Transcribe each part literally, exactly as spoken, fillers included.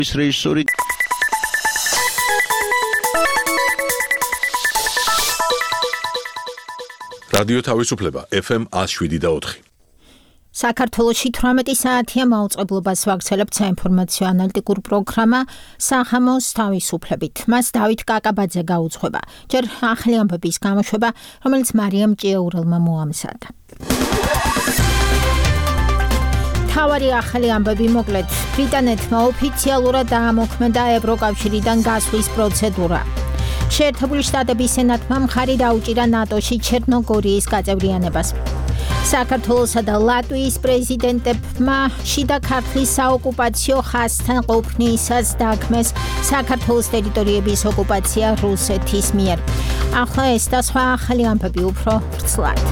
ის რეჟისორი რადიო თავისუფლება ეფ ემ one oh seven და four. საქართველოში თვრამეტი საათია მაუწყებლობას ვაგრძელებთ საინფორმაციო ანალიტიკურ პროგრამა სახამოს თავისუფლებით. მას დავით კაკაბაძე გაუძღვება. ჯერ ახალი ამბების გამოშვება, რომელიც მარიამ ჭიაურელმა მოამზადა. თავარი ახალი ამბები მოკლედ. ბრიტანეთმა ოფიციალურად დაამოქმედა ევროკავშირიდან გასვლის პროცედურა. შეერთებული შტატების სენატმა მხარი დაუჭირა ნატოში ჩერნოგორიის გაწევრიანებას. საქართველოსა და ლატვიის პრეზიდენტებმა შიდა ქართლის საოკუპაციო ხაზთან ყოფნისას დაგმეს საქართველოს ტერიტორიების ოკუპაცია რუსეთის მიერ. ახლა ეს და სხვა ახალი ამბები უფრო ვრცლად.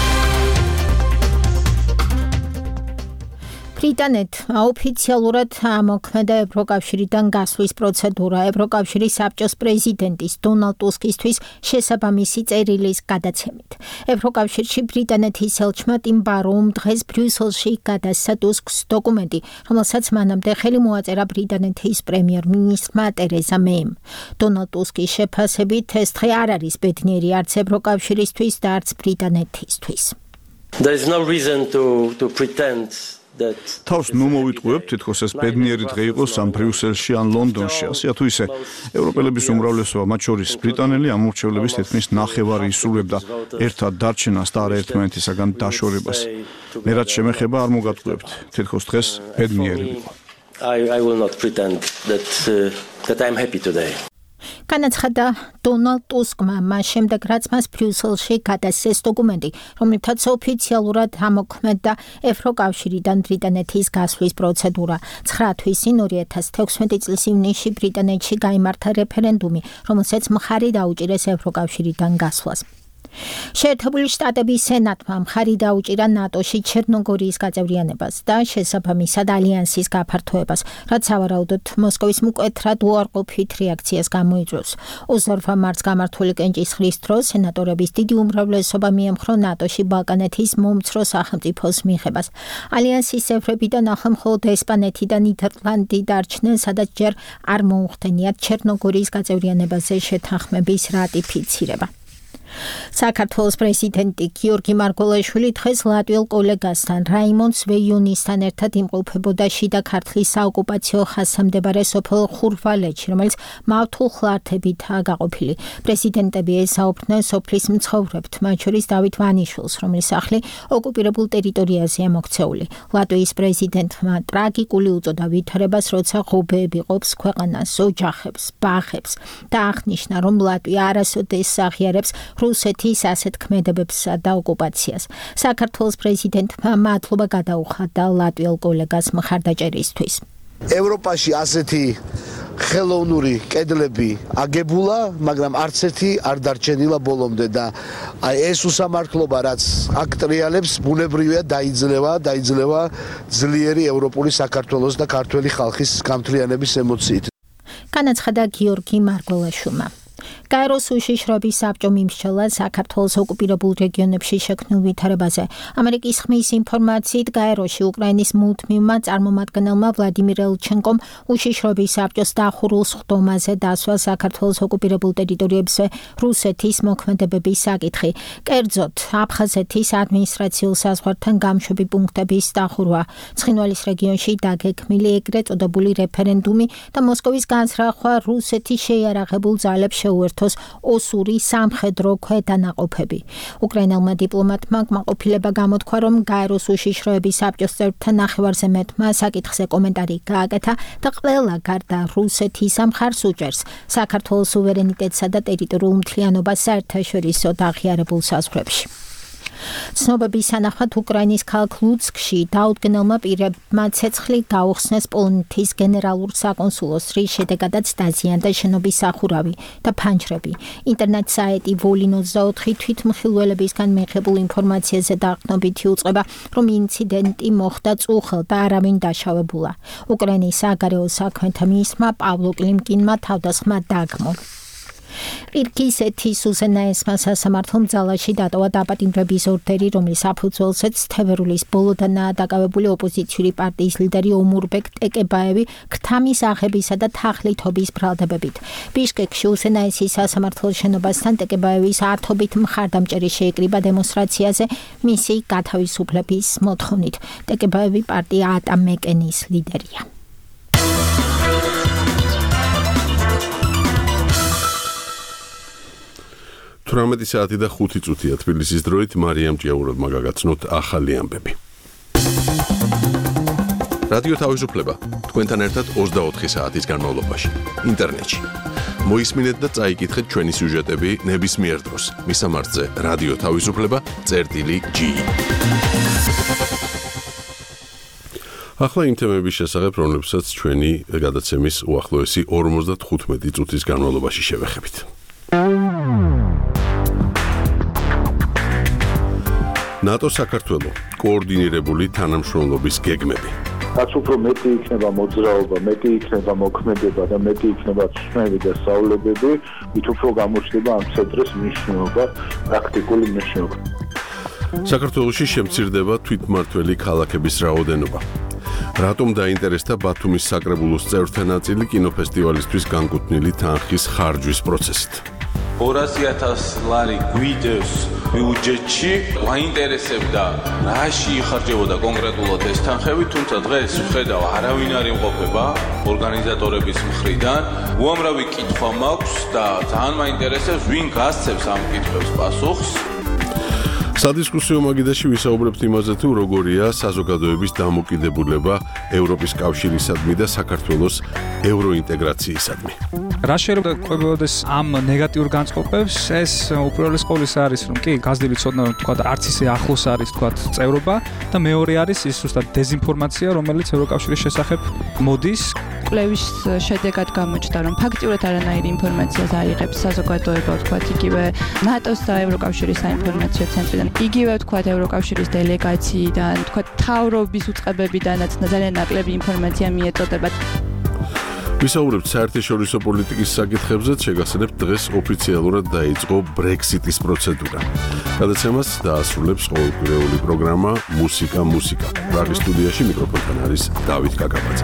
ბრიტანეთმა ოფიციალურად ამოქმედა ევროკავშირიდან გასვლის პროცედურა. ევროკავშირის საბჭოს პრეზიდენტის დონალდ ტუსკისთვის შესაბამისი წერილის გადაცემით. ევროკავშირში ბრიტანეთის ელჩმა ტიმ ბაროუმ დღეს ბრიუსელში გადასცა ტუსკს დოკუმენტი, რომელსაც მანამდე ხელი მოაწერა ბრიტანეთის პრემიერ-მინისტრმა ტერეზა მეიმ. დონალდ ტუსკის შეფასებით ეს დღე არ არის ბედნიერი არც ევროკავშირისთვის და არც ბრიტანეთისთვის. There is no reason to to pretend თავს ნუ მოვიტყუებთ, თითქოს ეს ბედნიერი დღე იყოს ამ ბრიუსელში ან ლონდონში, ასე თუ ისე ევროპელების უმრავლესობა, მათ შორის ბრიტანელი ამორჩევლების თითქმის ნახევარი ისურვებდა ერთად დარჩენას და არა ერთმანეთისაგან დაშორებას. მე რაც შემეხება არ მოგატყუებთ, თითქოს დღეს ბედნიერი იყო. I I will not pretend that uh, that I'm happy today. განაცხადა დონალდ ტუსკმა მას შემდეგ, რაც მას ბრიუსელში გადასცეს დოკუმენტი, რომლითაც ოფიციალურად ამოქმედა ევროკავშირიდან ბრიტანეთის გასვლის პროცედურა. ცხრა თვის წინ ორი ათას თექვსმეტი წლის ივნისში ბრიტანეთში გაიმართა რეფერენდუმი, რომელსაც მხარი დაუჭირეს ევროკავშირიდან გასვლას. შეერთებული შტატების სენატმა მხარი დაუჭირა ნატოში ჩერნოგორიის გაწევრიანებას და შესაბამისად ალიანსის გაფართოებას, რაც სავარაუდოდ მოსკოვის მკვეთრად უარყოფით რეაქციას გამოიწვევს. ოცდაორ მარტს გამართული კენჭისყრის დროს სენატორების დიდი უმრავლესობა მიემხრო ნატოში ბალკანეთის მომცრო სახელმწიფოს მიღებას. ალიანსის წევრებიდან ახლა მხოლოდ ესპანეთი და ნიდერლანდი დარჩნენ, სადაც ჯერ არ მოუხდენიათ ჩერნოგორიის გაწევრიანებაზე შეთანხმების რატიფიცირება. საქართველოს პრეზიდენტი გიორგი მარგველაშვილი დღეს ლატვიელ კოლეგასთან რაიმონ სვეიონისთან ერთად იმყოფებოდა შიდა ქართლის საოკუპაციო ხაზთან მდებარე სოფელ ხურვალეთში, რომელიც მავთულხლართებითაა გაყოფილი. პრეზიდენტები ესაუბრნენ სოფლის მცხოვრებთ, მათ შორის დავით ვანიშვილს, რომლის სახლი ოკუპირებულ ტერიტორიაზეა მოქცეული. ლატვიის პრეზიდენტმა ტრაგიკული უწოდა ვითარებას, როცა ღობეები ყოფს ქვეყანას, ოჯახებს, ბაღებს და აღნიშნა, რომ ლატვია არასოდეს აღიარებს რუსეთის ასეთ ქმედებებსა და ოკუპაციას. საქართველოს პრეზიდენტმა მადლობა გადაუხადა ლატვიელ კოლეგას მხარდაჭერისთვის. ევროპაში ასეთი ხელოვნური კედლები აგებულა, მაგრამ არც ერთი არ დარჩენილა ბოლომდე და აი ეს უსამართლობა, რაც აქ ტრიალებს, ბუნებრივია დაიძლევა, დაიძლევა ძლიერი ევროპული საქართველოს და ქართველი ხალხის გამთლიანების ემოციით. განაცხადა გიორგი მარგველაშვილმა. გაეროს უშიშროების საბჭო მიმსჯელა საქართველოს ოკუპირებულ რეგიონებში შექმნილ ვითარებაზე. ამერიკის ხმის ინფორმაციით გაეროში უკრაინის მუდმივმა წარმომადგენელმა ვლადიმირ ელჩენკომ უშიშროების საბჭოს დახურულ სხდომაზე დასვა საქართველოს ოკუპირებულ ტერიტორიებზე რუსეთის მოქმედებების საკითხი. კერძოდ, აფხაზეთის ადმინისტრაციულ საზღვართან გამშვები პუნქტების დახურვა, ცხინვალის რეგიონში დაგეგმილი ეგრეთ წოდებული რეფერენდუმი და მოსკოვის განსრახვა რუსეთის შეიარაღებულ ძალებს შეუერთოს ოსური სამხედრო ქვედანაყოფები. უკრაინელმა დიპლომატმა კმაყოფილება გამოთქვა, რომ გაეროს უშიშროების საბჭოს წევრთა ნახევარზე მეტმა საკითხზე კომენტარი გააკეთა და ყველა გარდა რუსეთის მხარს უჭერს საქართველოს სუვერენიტეტსა და ტერიტორიულ მთლიანობას საერთაშორისო აღიარებულ საზღვრებში. ცნობების თანახმად უკრაინის ქალაქ ლუცკში დაუდგენელმა პირებმა ცეცხლი გაუხსნეს პოლონეთის გენერალურ საკონსულოს, რის შედეგადაც დაზიანდა შენობის სახურავი და ფანჯრები. ინტერნეტ საიტი ვოლინ ოცდაოთხი თვითმხილველებისგან მიღებულ ინფორმაციაზე დაყრდნობითი უწყება, რომ ინციდენტი მოხდა წუხელ და არავინ დაშავებულა. უკრაინის საგარეო საქმეთა მინისტრმა პავლო კლიმკინმა თავდასხმა დაგმო. Ყირგიზეთის უზენაესმა სასამართლომ ძალაში დატოვა დაპატიმრების ორდერი, რომლის საფუძველზეც თებერვლის ბოლოდან დაკავებული ოპოზიციური პარტიის ლიდერი ომურბეკ ტეკებაევი ქრთამის აღებისა და თაღლითობის ბრალდებებით. ბიშკეკში უზენაესის სასამართლოს შენობასთან ტეკებაევის ართობით მხარდამჭერი შეიკრიბა დემონსტრაციაზე მისი გათავისუფლების მოთხოვნით. ტეკებაევი პარტია ატამეკენის ლიდერია. თვრამეტი საათი და ხუთი წუთია თბილისის დროით მარიამ ჭიაუროვმა გაგაცნოთ ახალი ამბები. რადიო თავისუფლება თქვენთან ერთად ოცდაოთხი საათის განმავლობაში ინტერნეტში. მოისმინეთ და წაიკითხეთ ჩვენი სიუჟეტები ნებისმიერ დროს. მისამართზე რადიო თავისუფლება წერტილი ჯი. ახლა იმ თემების შესახებ, რომლებსაც ჩვენი გადაცემის უახლოესი ორმოცდათხუთმეტი წუთის განმავლობაში შევეხებით. ნატო საქართველო კოორდინირებული თანამშრომლობის გეგმები. რაც უფრო მეტი იქნება მოძრაობა, მეტი იქნება მოქმედება და მეტი იქნება ცნები და სწავლებები, მით უფრო გამოჩნდება ამ ცენტრის მნიშვნელობა, პრაქტიკული მნიშვნელობა. საქართველოში შემცირდება თვითმმართველი ქალაქების რაოდენობა. რატომ დაინტერესდა ბათუმის საკრებულოს წევრთა ნაწილი კინოფესტივალისთვის განკუთვნილი თანხის ხარჯვის პროცესით? ორასი ათას ლარი გვიდევს ბიუჯეტში, მაინტერესებდა რაში იხარჯებოდა კონკრეტულად ეს თანხები, თუმცა დღეს ვხედავ არავინ არ იმყოფება ორგანიზატორების მხრიდან. უამრავი კითხვა მაქვს და ძალიან მაინტერესებს ვინ გასცემს ამ კითხვებს პასუხს. სადისკუსიო მაგიდაში ვისაუბრებთ იმაზე, თუ როგორია საზოგადოების დამოკიდებულება ევროპის კავშირისადმი და საქართველოს ევროინტეგრაციისადმი. რა შეიძლება ყვებოდეს ამ ნეგატიურ განწყობებს? ეს უპირველეს ყოვლისა არის, რომ კი გაზრდილი ცოდნა, რომ თქვა არც ისე ახლოს არის თქვა წევრობა და მეორე არის ის ზუსტად დეზინფორმაცია, რომელიც ევროკავშირის შესახებ მოდის. კვლევის შედეგად გამოჩნდა, რომ ფაქტიურად არანაირი ინფორმაცია არ იღებს საზოგადოება, თქვა იგივე ნატოს და ევროკავშირის საინფორმაციო ცენტრიდან, იგივე თქვა ევროკავშირის დელეგაციიდან, თქვა მთავრობის უწყებებიდანაც ძალიან ნაკლები ინფორმაცია მიეწოდება. ვისაუბრებთ საერთაშორისო პოლიტიკის საკითხებზე, შეგახსენებთ დღეს ოფიციალურად დაიწყო ბრექსიტის პროცედურა. გადაცემას დაასრულებს ყოველკვირეული პროგრამა მუსიკა მუსიკა. პრაღის სტუდიაში მიკროფონთან არის დავით კაკაბაძე.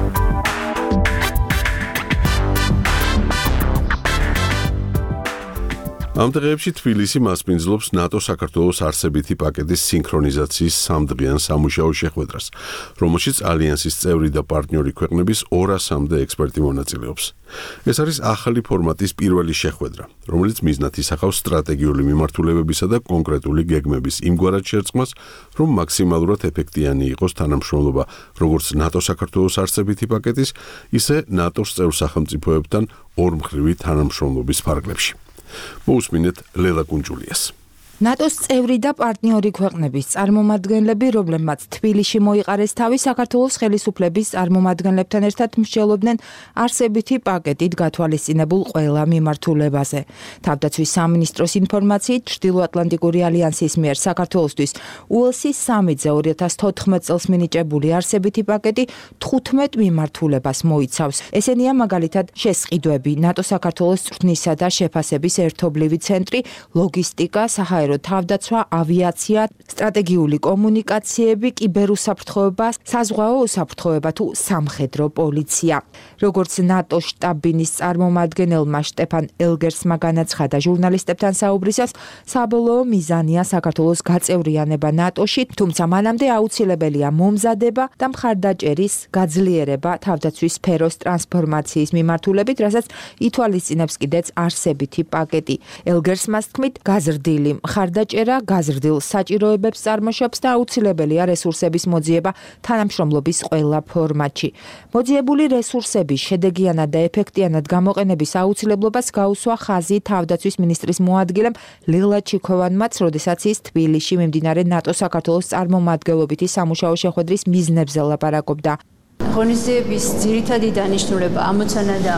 ამ დღეებში თბილისი მასპინძლობს ნატო საქართველოს არსებითი პაკეტის სინქრონიზაციის სამდღიან სამუშაო შეხვედრას, რომელშიც ალიანსის წევრი და პარტნიორი ქვეყნების ორასამდე ექსპერტი მონაწილეობს. ეს არის ახალი ფორმატის პირველი შეხვედრა, რომელიც მიზნად ისახავს სტრატეგიული მიმართულებებისა და კონკრეტული გეგმების იმგვარად შერწყმას, რომ მაქსიმალურად ეფექტიანი იყოს თანამშრომლობა როგორც ნატო საქართველოს არსებითი პაკეტის, ისე ნატოს წევრ სახელმწიფოებთან ორმხრივი თანამშრომლობის ფარგლებში. მოусმინეთ ლელა კუნჯულიას. ნატოს წევრი და პარტნიორი ქვეყნების წარმომადგენლები, რომლებმაც თბილისში მოიყარეს თავი, საქართველოს ხელისუფლების წარმომადგენლებთან ერთად მსჯელობდნენ არსებითი პაკეტით გათვალისწინებულ ყველა მიმართულებაზე. თავდაცვის სამინისტროს ინფორმაციით, ჩრდილოატლანტიკური ალიანსის მიერ საქართველოსთვის უელსის სამიტზე ორი ათას თოთხმეტ წელს მინიჭებული არსებითი პაკეტი თხუთმეტ მიმართულებას მოიცავს. ესენია მაგალითად შესყიდვები, ნატო საქართველოს წვრთნისა და შეფასების ერთობლივი ცენტრი, ლოგისტიკა, საჰაერო თავდაცვა, ავიაცია, სტრატეგიული კომუნიკაციები, კიბერუსაფრთხოება, საზღვაო უსაფრთხოება თუ სამხედრო პოლიცია. როგორც ნატოს შტაბ-ბინის წარმომადგენელმა შტეფან ელგერსმა განაცხადა ჟურნალისტებთან საუბრისას, საბოლოო მიზანია საქართველოს გაწევრიანება ნატოში, თუმცა მანამდე აუცილებელია მომზადება და მხარდაჭერის გაძლიერება თავდაცვის სფეროს ტრანსფორმაციის მიმართულებით, რასაც ითვალისწინებს კიდეც არსებითი პაკეტი. ელგერსმას თქმით, გაზრდილი მხარდაჭერა გაზრდილ საჭიროებებს წარმოშობს და აუცილებელია რესურსების მოძიება თანამშრომლობის ყველა ფორმატში. მოძიებული რესურსების შედეგიანად და ეფექტიანად გამოყენების აუცილებლობას გაუსვა ხაზი თავდაცვის მინისტრის მოადგილემ ლელა ჩიქოვანმაც, როდესაც ის თბილისში მიმდინარე ნატო საქართველოს წარმომადგენლობითი სამუშაო შეხვედრის მიზნებზე ლაპარაკობდა. ღონისძიების ძირითადი დანიშნულება, ამოცანა და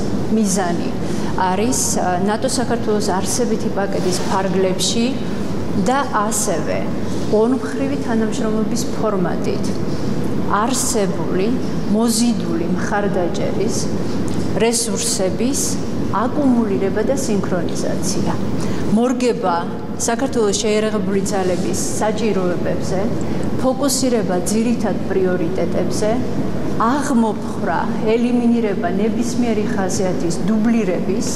მიზანი არის ნატო საქართველოს არსებითი პაკეტის ფარგლებში და ასევე ორმხრივი თანამშრომლობის ფორმატით არსებული მოზიდული მხარდაჭერის რესურსების აკუმულირება და სინქრონიზაცია. მორგება საქართველოს შეიარაღებული ძალების საჭიროებებზე, ფოკუსირება ძირითად პრიორიტეტებზე, აღმოფხვრა, ელიმინირება ნებისმიერი ხასიათის დუბლირების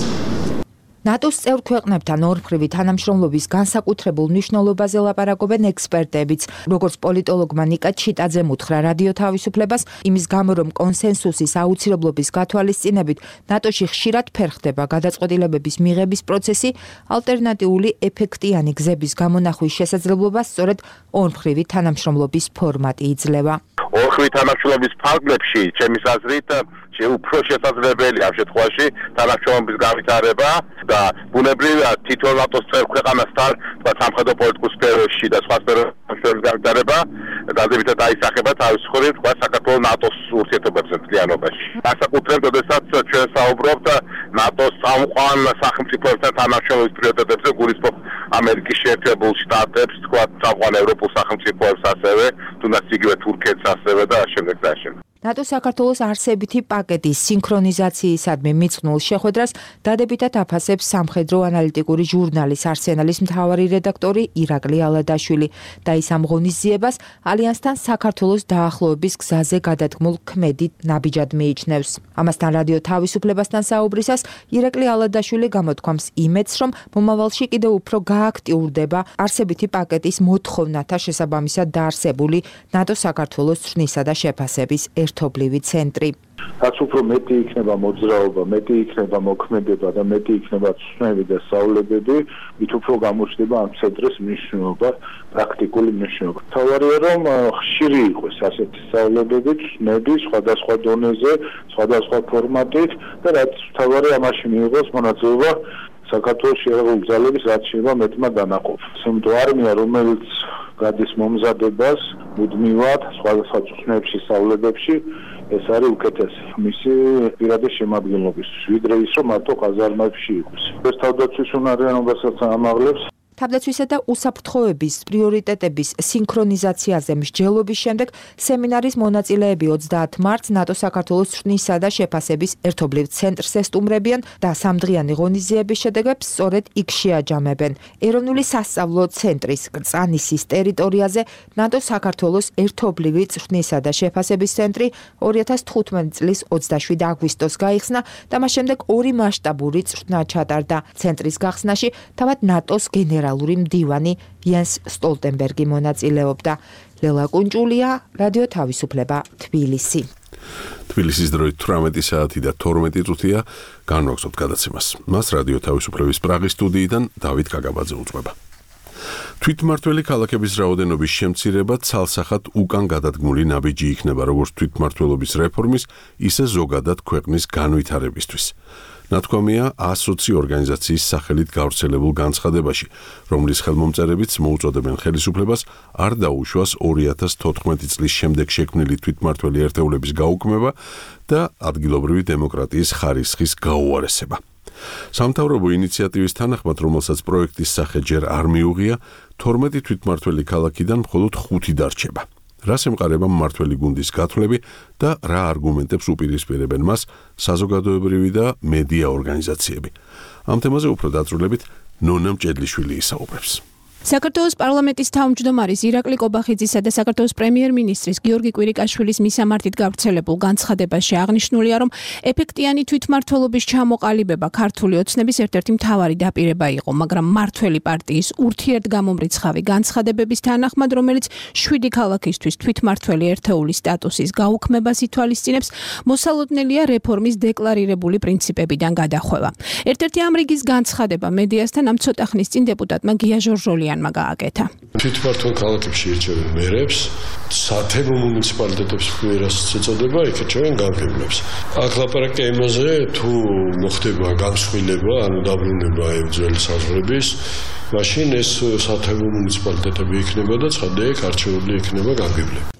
ნატოს წევრ ქვეყნებთან ორმხრივი თანამშრომლობის განსაკუთრებულ მნიშვნელობაზე ლაპარაკობენ ექსპერტებიც, როგორც პოლიტოლოგმა ნიკა ჩიტაძემ უთხრა რადიო თავისუფლებას, იმის გამო რომ კონსენსუსის აუცილებლობის გათვალისწინებით ნატოში ხშირად ფერხდება გადაწყვეტილებების მიღების პროცესი, ალტერნატიული ეფექტიანი გზების გამონახვის შესაძლებლობას სწორედ ორმხრივი თანამშრომლობის ფორმატი იძლევა. ორმხრივი თანამშრომლობის ფარგლებში, ჩემის აზრით, უფრო შესაძლებელია ამ შემთხვევაში თანამშრომლობის განვითარება და ბუნებრივია თითოეულ ნატოს წევრ ქვეყანასთან სამხედრო პოლიტიკურ სფეროში და სხვა სფეროებში განვითარება დადებითად აისახება თავისუფლად თქვა საქართველოს ნატოს ურთიერთობებზე მთლიანობაში. განსაკუთრებით, როდესაც ჩვენ საუბრობთ ნატოს წამყვან სახელმწიფოებთან თანამშრომლობის პრიორიტეტებზე, გულისხმობ ამერიკის შეერთებულ შტატებს, თქვა წამყვან ევროპულ სახელმწიფოებს ასევე, თუნდაც იგივე თურქეთს ასევე და შემდეგ და შემდეგ. ნატო საქართველოს არსებითი პაკეტის სინქრონიზაციისადმი მიწყნულ შეხვედრას დადებითად აფასებს სამხედრო ანალიტიკური ჟურნალის არსენალის მთავარი რედაქტორი ირაკლი ალადაშვილი და ის ამ ღონისძიებას ალიანსთან საქართველოს დაახლოების გზაზე გადადგმულ ქმედით ნაბიჯად მიიჩნევს. ამასთან რადიო თავისუფლებასთან საუბრისას ირაკლი ალადაშვილი გამოთქვამს იმედს, რომ მომავალში კიდევ უფრო გააქტიურდება არსებითი პაკეტის მოთხოვნათა შესაბამისად დაარსებული ნატო საქართველოს ცვლისა და შეფასების ერთობლივი ცენტრი. რაც უფრო მეტი იქნება მოძრაობა, მეტი იქნება მოქმედება და მეტი იქნება ცნები და სწავლებები, მით უფრო გამოჩნდება ამ ცენტრის მნიშვნელობა, პრაქტიკული მნიშვნელობა. თავარია რომ ხშირი იყოს ასეთი სწავლებები, ცნები სხვადასხვა დონეზე, სხვადასხვა ფორმატით და რაც თავარია ამაში მიიღოს მონაწილეობა საქართველოს შეიარაღებული ძალების რაც შეიძლება მეტმა დანაყოფ. სიმდო არმია, რომელიც გადის მომზადებას მუდმივად სხვადასხვა ცნებში, სწავლებებში, ეს არის უკეთესი მისი პირადი შემადგენლობისთვის, ვიდრე ის რომ მარტო ყაზარმებში იყოს. ეს თავდაცვის უნარიანობასაც ამაღლებს. თავდაცვისა და უსაფრთხოების პრიორიტეტების სინქრონიზაციაზე მსჯელობის შემდეგ სემინარის მონაწილეები ოცდაათ მარტს ნატო საქართველოს ცვნისა და შეფასების ერთობლივ ცენტრს ესტუმრებიან და სამდღიანი ღონისძიების შედეგებს სწორედ იქ შეაჯამებენ. ეროვნული სასწავლო ცენტრის კრწანისის ტერიტორიაზე ნატო საქართველოს ერთობლივი ცვნისა და შეფასების ცენტრი ორი ათას თხუთმეტი წლის ოცდაშვიდ აგვისტოს გაიხსნა და მას შემდეგ ორი მასშტაბური ცვნა ჩატარდა. ცენტრის გახსნაში თავად ნატოს გენერალური მდივანი იანს სტოლტენბერგი მონაწილეობდა. ლელა კუნჭულია, რადიო თავისუფლება, თბილისი. თბილისის დროით თვრამეტი საათი და თორმეტი წუთია, განვაგრძობთ გადაცემას. მას რადიო თავისუფლების პრაღის სტუდიიდან დავით კაკაბაძე უძღვება. თვითმმართველი ქალაქების რაოდენობის შემცირება ცალსახად უკან გადადგმული ნაბიჯი იქნება როგორც თვითმმართველობის რეფორმის, ისე ზოგადად ქვეყნის განვითარებისთვის. ნათქვამია ასოცი ორგანიზაციის სახელით გავრცელებულ განცხადებაში, რომლის ხელმომწერებიც მოუწოდებენ ხელისუფლებას არ დაუშვას ორი ათას თოთხმეტი წლის შემდეგ შექმნილი თვითმმართველი ერთეულების გაუქმება და ადგილობრივი დემოკრატიის ხარისხის გაუარესება. სამთავრობო ინიციატივის თანახმად, რომელსაც პროექტის სახე ჯერ არ მიუღია, თორმეტი თვითმმართველი ქალაქიდან მხოლოდ ხუთი დარჩება. რას ემყარება მმართველი გუნდის გათვლები და რა არგუმენტებს უპირისპირებენ მას საზოგადოებრივი და მედია ორგანიზაციები. ამ თემაზე უფრო დაწვრილებით ნონა მჭედლიშვილი ისაუბრებს. საქართველოს პარლამენტის თავმჯდომარის ირაკლი კობახიძისა და საქართველოს პრემიერ-მინისტრის გიორგი კვირიკაშვილის მისამართით გავრცელებულ განცხადებაში აღნიშნულია, რომ ეფექტიანი თვითმმართველობის ჩამოყალიბება ქართული ოცნების ერთ-ერთი მთავარი დაპირება იყო, მაგრამ მმართველი პარტიის ურთიერთგამომრიცხავი განცხადებების თანახმად, რომელიც შვიდი ქალაქისთვის თვითმმართველი ერთეულის სტატუსის გაუქმებას ითვალისწინებს, მოსალოდნელია რეფორმის დეკლარირებული პრინციპებიდან გადახვევა. ერთ-ერთი ამ რიგის განცხადება მედიასთან ამ ცოტა ხნის წინ დეპუტატმა გია ჟორჟოლიანმა მაგააკეთა. თვითმმართველ ქალაქებში ირჩევენ მერებს, სათემო მუნიციპალიტეტებს ვერასც ეწოდება, იქ ირჩევენ გამგებლებს. აქ ლაპარაკია იმაზე, თუ მოხდება გამსხვილება, ანუ დაბრუნება ძველი საზღვრების, მაშინ ეს სათემო მუნიციპალიტეტები იქნება და ცხადია, არჩეული იქნება გამგებლები.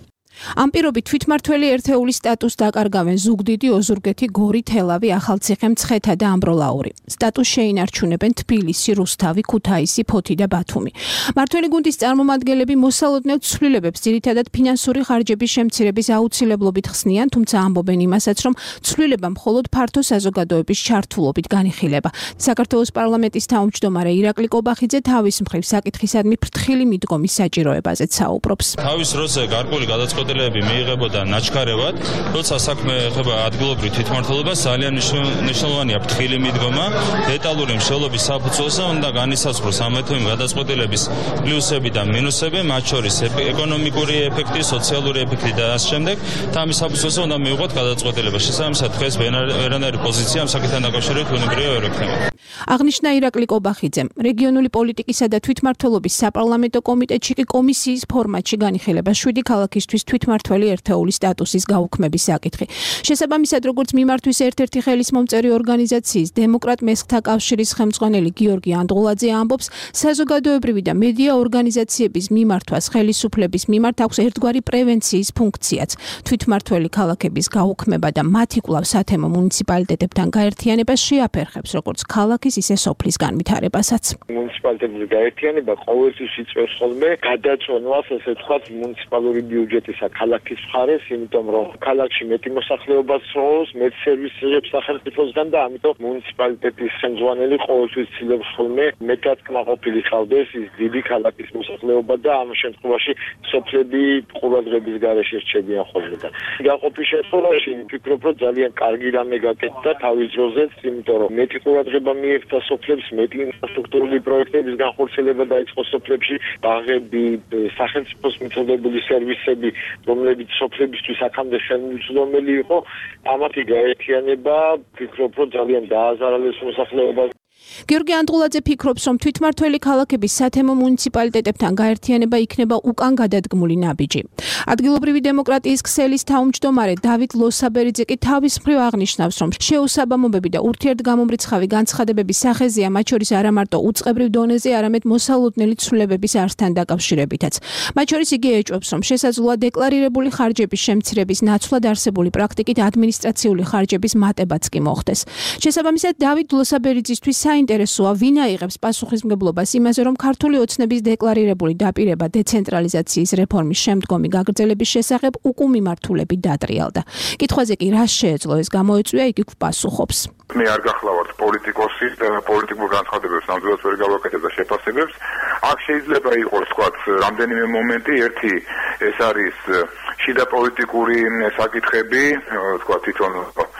ამ პირობით თვითმმართველი ერთეულის სტატუსს დაკარგავენ ზუგდიდი, ოზურგეთი, გორი, თელავი, ახალციხე, მცხეთა და ამბროლაური. სტატუსს შეინარჩუნებენ თბილისი, რუსთავი, ქუთაისი, ფოთი და ბათუმი. მმართველი გუნდის წარმომადგენლები მოსალოდნელ ცვლილებებს ძირითადად ფინანსური ხარჯების შემცირების აუცილებლობით ხსნიან, თუმცა ამბობენ იმასაც, რომ ცვლილება მხოლოდ ფართო საზოგადოების ჩართულობით განიხილება. საქართველოს პარლამენტის თავმჯდომარე ირაკლი კობახიძე თავის მხრივ საკითხისადმი ფრთხილი მიდგომის საჭიროებაზეც საუბრობს. თავის როზე გარკვეული გადაწყვეტილებები მიიღებოდა ნაჩქარევად, როცა საქმე ეხება ადგილობრივ თვითმმართველობას, ძალიან მნიშვნელოვანია ფრთხილი მიდგომა, დეტალური მსჯელობის საფუძველზე უნდა განისაზღვროს ამ ეთემი გადაწყვეტილების პლუსები და მინუსები, მათ შორის ეკონომიკური ეფექტი, სოციალური ეფექტი და ამ შემდეგ, და ამის საფუძველზე უნდა მიიღოთ გადაწყვეტილება. შესაბამისად, დღეს ვერანაირი პოზიცია ამ საკითხთან დაკავშირებით უნებრივია ვერ ექნება. აღნიშნა ირაკლი კობახიძემ, რეგიონული პოლიტიკისა და თვითმმართველობის საპარლამენტო კომიტეტში კი კომისიის ფორმატში განიხილება შვიდი ქალაქისთვის თვითმმართველი ერთეულის სტატუსის გაუქმების საკითხი. შესაბამისად, როგორც მიმართვის ერთ-ერთი ხელისმომწერი ორგანიზაციის დემოკრატ მესხთა კავშირის ხელმძღვანელი გიორგი ანდღულაძე ამბობს, საზოგადოებრივი და მედია ორგანიზაციების მიმართვას ხელისუფლების მიმართ აქვს ერთგვარი პრევენციის ფუნქციაც. თვითმმართველი ქალაქების გაუქმება და მათი კვლავ სათემო მუნიციპალიტეტებთან გაერთიანება შეაფერხებს როგორც ქალაქის, ისე სოფლის განვითარებასაც. მუნიციპალიტეტების გაერთიანება ყოველთვის იწვევს ხოლმე გადაწვენვას, ესე ვთქვათ, მუნიციპალური ბიუჯეტისა ქალაქის მხარეს, იმიტომ რომ ქალაქში მეტი მოსახლეობა ცხოვრობს, მეტ სერვისებს სახელმწიფოსგან და ამიტომ მუნიციპალიტეტის ხელმძღვანელი ყოველთვის ცდილობს ხოლმე მეტად კმაყოფილი ხავდეს ის დიდი ქალაქის მოსახლეობა და ამ შემთხვევაში სოფლები ყურადღების გარეშე რჩებიან ხოლმე და გაყოფის შემთხვევაში ვფიქრობ, რომ ძალიან კარგი რამე გაკეთდა თავის დროზეც, იმიტომ რომ მეტი ყურადღება მიექცა სოფლებს, მეტი ინფრასტრუქტურული პროექტების განხორციელება დაიწყო სოფლებში, ბაღები, სახელმწიფოს მიწოდებული სერვისები, რომლებიც სოფლებისთვის აქამდე ხელმისაწვდომელი იყო, ამათი გაერთიანება ვფიქრობ, რომ ძალიან დააზარალებს მოსახლეობას. გიორგი ანდღულაძე ფიქრობს, რომ თვითმმართველი ქალაქების სათემო მუნიციპალიტეტებთან გაერთიანება იქნება უკან გადადგმული ნაბიჯი. ადგილობრივი დემოკრატიის ქსელის თავმჯდომარე დავით ლოსაბერიძე კი თავის მხრივ აღნიშნავს, რომ შეუსაბამობები და ურთიერთგამომრიცხავი განცხადებების სახეზეა, მათ შორის არა მარტო უწყებრივ დონეზე, არამედ მოსალოდნელი ცვლილებების არსთან დაკავშირებითაც. მათ შორის იგი ეჭვობს, რომ შესაძლოა დეკლარირებული ხარჯების შემცირების ნაცვლად არსებული პრაქტიკით ადმინისტრაციული ხარჯების მატებაც კი მოხდეს. შესაბამისად, დავით ლოსაბერიძისთვის საინტერესოა, ვინ აიღებს პასუხისმგებლობას იმაზე, რომ ქართული ოცნების დეკლარირებული დაპირება დეცენტრალიზაციის რეფორმის შემდგომი გაგრძელების შესახებ უკუმიმართულები დატრიალდა. კითხვაზე კი რა შეეძლო ეს გამოეწვია, იგი გვპასუხობს. მე არ გახლავართ პოლიტიკოსი და პოლიტიკურ განცხადებებს ნამდვილად ვერ გავაკეთებ და შეფასებებს. აქ შეიძლება იყოს, თქვათ, რამდენიმე მომენტი, ერთი ეს არის შიდა პოლიტიკური საკითხები, თქვათ, თვითონ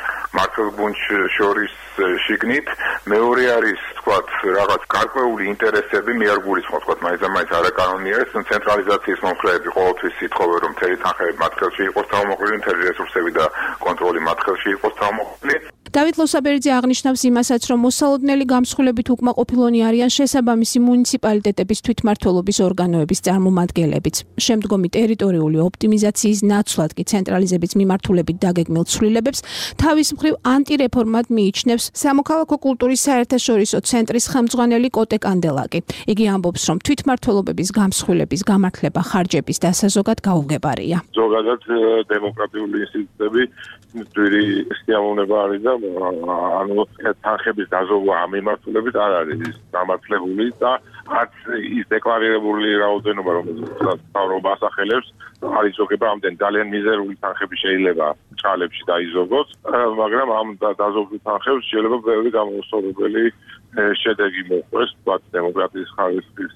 მართლ გუნდს შორის შიგნით, მეორე არის, თქვათ, რაღაც გარკვეული ინტერესები, მე არ გულისხმობ, თქვათ, მაინც-მაინც არაკანონია ეს ცენტრალიზაციის მომხრეები ყოველთვის ითხოვენ, რომ მთელი თანხები მათ ხელში იყოს თავმოყრილი, მთელი რესურსები და კონტროლი მათ ხელში იყოს თავმოყრილი. დავით ლოსაბერიძე აღნიშნავს იმასაც, რომ მოსალოდნელი გამსხვილებით უკმაყოფილონი არიან შესაბამისი მუნიციპალიტეტების თვითმმართველობის ორგანოების წარმომადგენლებიც. შემდგომი ტერიტორიული ოპტიმიზაციის ნაცვლად კი ცენტრალიზების მიმართულებით დაგეგმილ ცვლილებებს თავის მხრივ ანტირეფორმად მიიჩნევს სამოქალაქო კულტურის საერთაშორისო ცენტრის ხელმძღვანელი კოტე კანდელაკი. იგი ამბობს, რომ თვითმმართველობების გამსხვილების გამართლება ხარჯების დასაზოგად გაუგებარია. ზოგადად დემოკრატიული ინსტიტუტები ძვირი სიამოვნება არის და ანუ თანხების დაზოგვა ამ მიმართულებით არ არის გამართლებული და არც ის დეკლარირებული რაოდენობა, რომელიც მთავრობა ასახელებს, არ იზოგება ამდენ ძალიან მიზერული თანხები შეიძლება ჭალებში დაიზოგოს, მაგრამ ამ დაზოგვის თანხებს შეიძლება ბევრი გამოსწორებელი შედეგი მოყვეს, თქვათ, დემოკრატიის ხარისხის